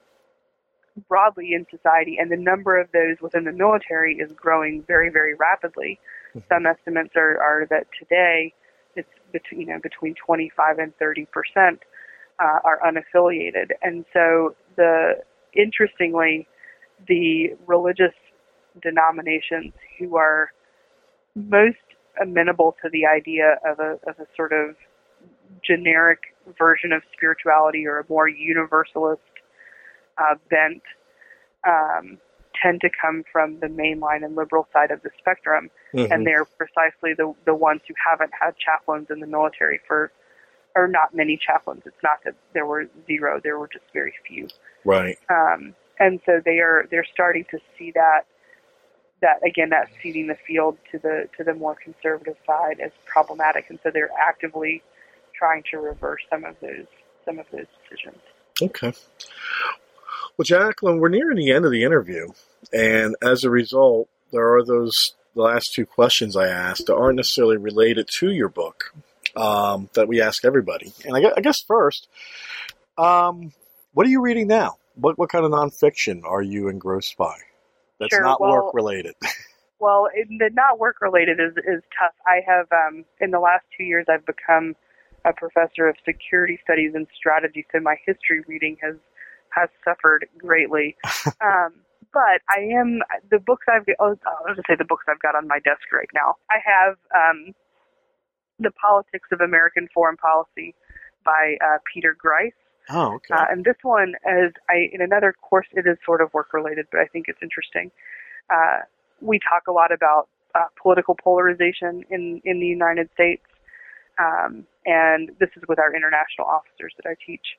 broadly in society. And the number of those within the military is growing very, very rapidly. Mm-hmm. Some estimates are, are that today it's between, you know, between twenty-five and thirty percent uh, are unaffiliated. And so the, interestingly, the religious denominations who are most amenable to the idea of a, of a sort of generic version of spirituality or a more universalist uh, bent um, tend to come from the mainline and liberal side of the spectrum, mm-hmm. and they're precisely the the ones who haven't had chaplains in the military for, or not many chaplains. It's not that there were zero; there were just very few. Right. Um, And so they are they're starting to see that that again that ceding the field to the to the more conservative side as problematic, and so they're actively trying to reverse some of those some of those decisions. Okay. Well, Jacqueline, we're nearing the end of the interview, and as a result, there are those the last two questions I asked that aren't necessarily related to your book um, that we ask everybody. And I guess, I guess first, um, what are you reading now? What what kind of nonfiction are you engrossed by that's sure, not well, work related? Well, it, the not work related is is tough. I have um, in the last two years I've become a professor of security studies and strategy, so my history reading has has suffered greatly. um, but I am the books I've I was going to say the books I've got on my desk right now. I have um, The Politics of American Foreign Policy by uh, Peter Grice. Oh, okay. Uh, and this one is, I, in another course, it is sort of work-related, but I think it's interesting. Uh, we talk a lot about uh, political polarization in, in the United States, um, and this is with our international officers that I teach.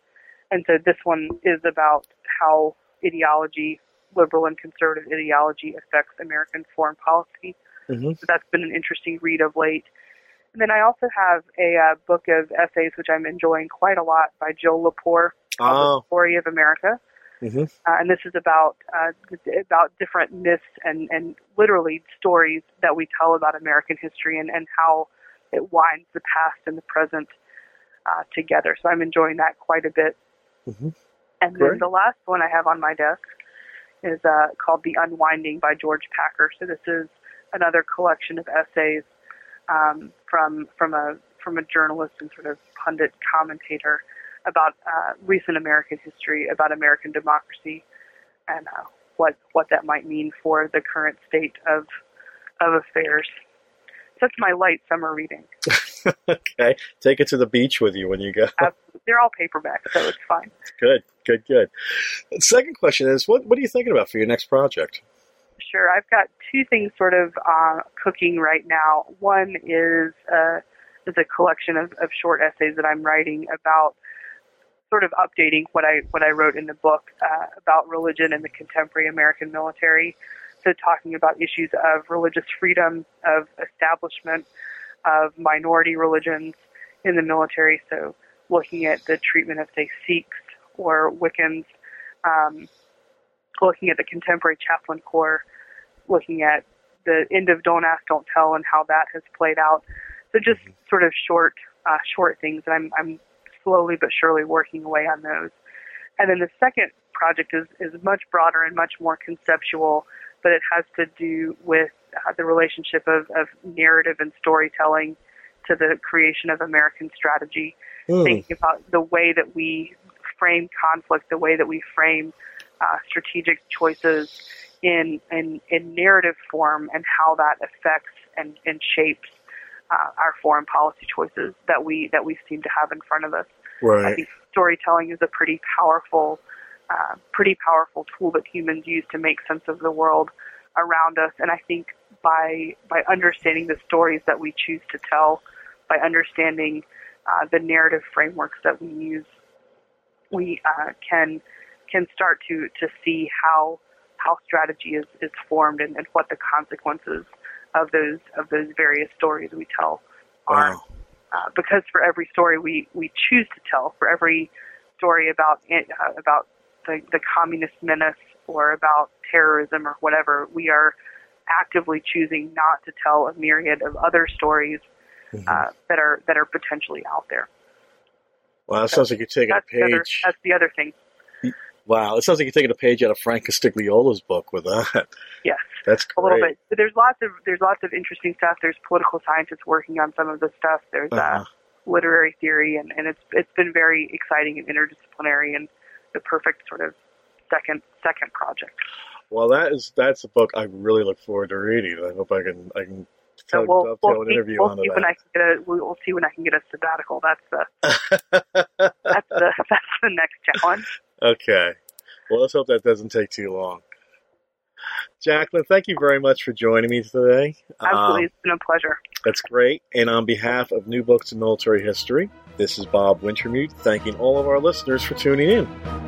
And so this one is about how ideology, liberal and conservative ideology, affects American foreign policy. Mm-hmm. So that's been an interesting read of late. And then I also have a uh, book of essays which I'm enjoying quite a lot by Jill Lepore, called Oh. The Story of America. Mm-hmm. Uh, and this is about uh, about different myths and, and literally stories that we tell about American history and, and how it winds the past and the present uh, together. So I'm enjoying that quite a bit. Mm-hmm. And then Great. the last one I have on my desk is uh, called The Unwinding by George Packer. So this is another collection of essays um, from from a from a journalist and sort of pundit commentator about uh, recent American history, about American democracy, and uh, what what that might mean for the current state of of affairs. So that's my light summer reading. Okay. Take it to the beach with you when you go. Absolutely. They're all paperback, so it's fine. Good, good, good. The second question is, what what are you thinking about for your next project? Sure. I've got two things sort of uh, cooking right now. One is uh, is a collection of, of short essays that I'm writing about sort of updating what I what I wrote in the book uh, about religion in the contemporary American military. So talking about issues of religious freedom, of establishment, of minority religions in the military. So looking at the treatment of, say, Sikhs or Wiccans, um, looking at the contemporary chaplain corps, looking at the end of Don't Ask, Don't Tell and how that has played out. So just sort of short, uh, short things. And I'm, I'm slowly but surely working away on those. And then the second project is, is much broader and much more conceptual, but it has to do with uh, the relationship of, of narrative and storytelling to the creation of American strategy. Mm. Thinking about the way that we frame conflict, the way that we frame uh, strategic choices in, in in narrative form, and how that affects and, and shapes uh, our foreign policy choices that we that we seem to have in front of us. Right. I think storytelling is a pretty powerful, uh, pretty powerful tool that humans use to make sense of the world around us. And I think by by understanding the stories that we choose to tell, by understanding uh, the narrative frameworks that we use, we uh, can can start to, to see how how strategy is, is formed and, and what the consequences of those of those various stories we tell are. Wow. Uh, because for every story we, we choose to tell, for every story about uh, about the, the communist menace or about terrorism or whatever, we are actively choosing not to tell a myriad of other stories mm-hmm. uh, that are that are potentially out there. Wow, that so sounds like you're taking a page. The other, that's the other thing. Wow, it sounds like you're taking a page out of Frank Castigliola's book with that. Yes, that's great. A little bit. But there's lots of there's lots of interesting stuff. There's political scientists working on some of the stuff. There's uh-huh. uh, literary theory, and, and it's it's been very exciting and interdisciplinary, and the perfect sort of second second project. Well, that is that's a book I really look forward to reading. I hope I can I can tell, so we'll, we'll an see, interview we'll onto see that. When I can get a, we'll see when I can get a sabbatical. That's the that's the that's the next challenge. Okay. Well, let's hope that doesn't take too long. Jacqueline, thank you very much for joining me today. Absolutely. Um, it's been a pleasure. That's great. And on behalf of New Books in Military History, this is Bob Wintermute, thanking all of our listeners for tuning in.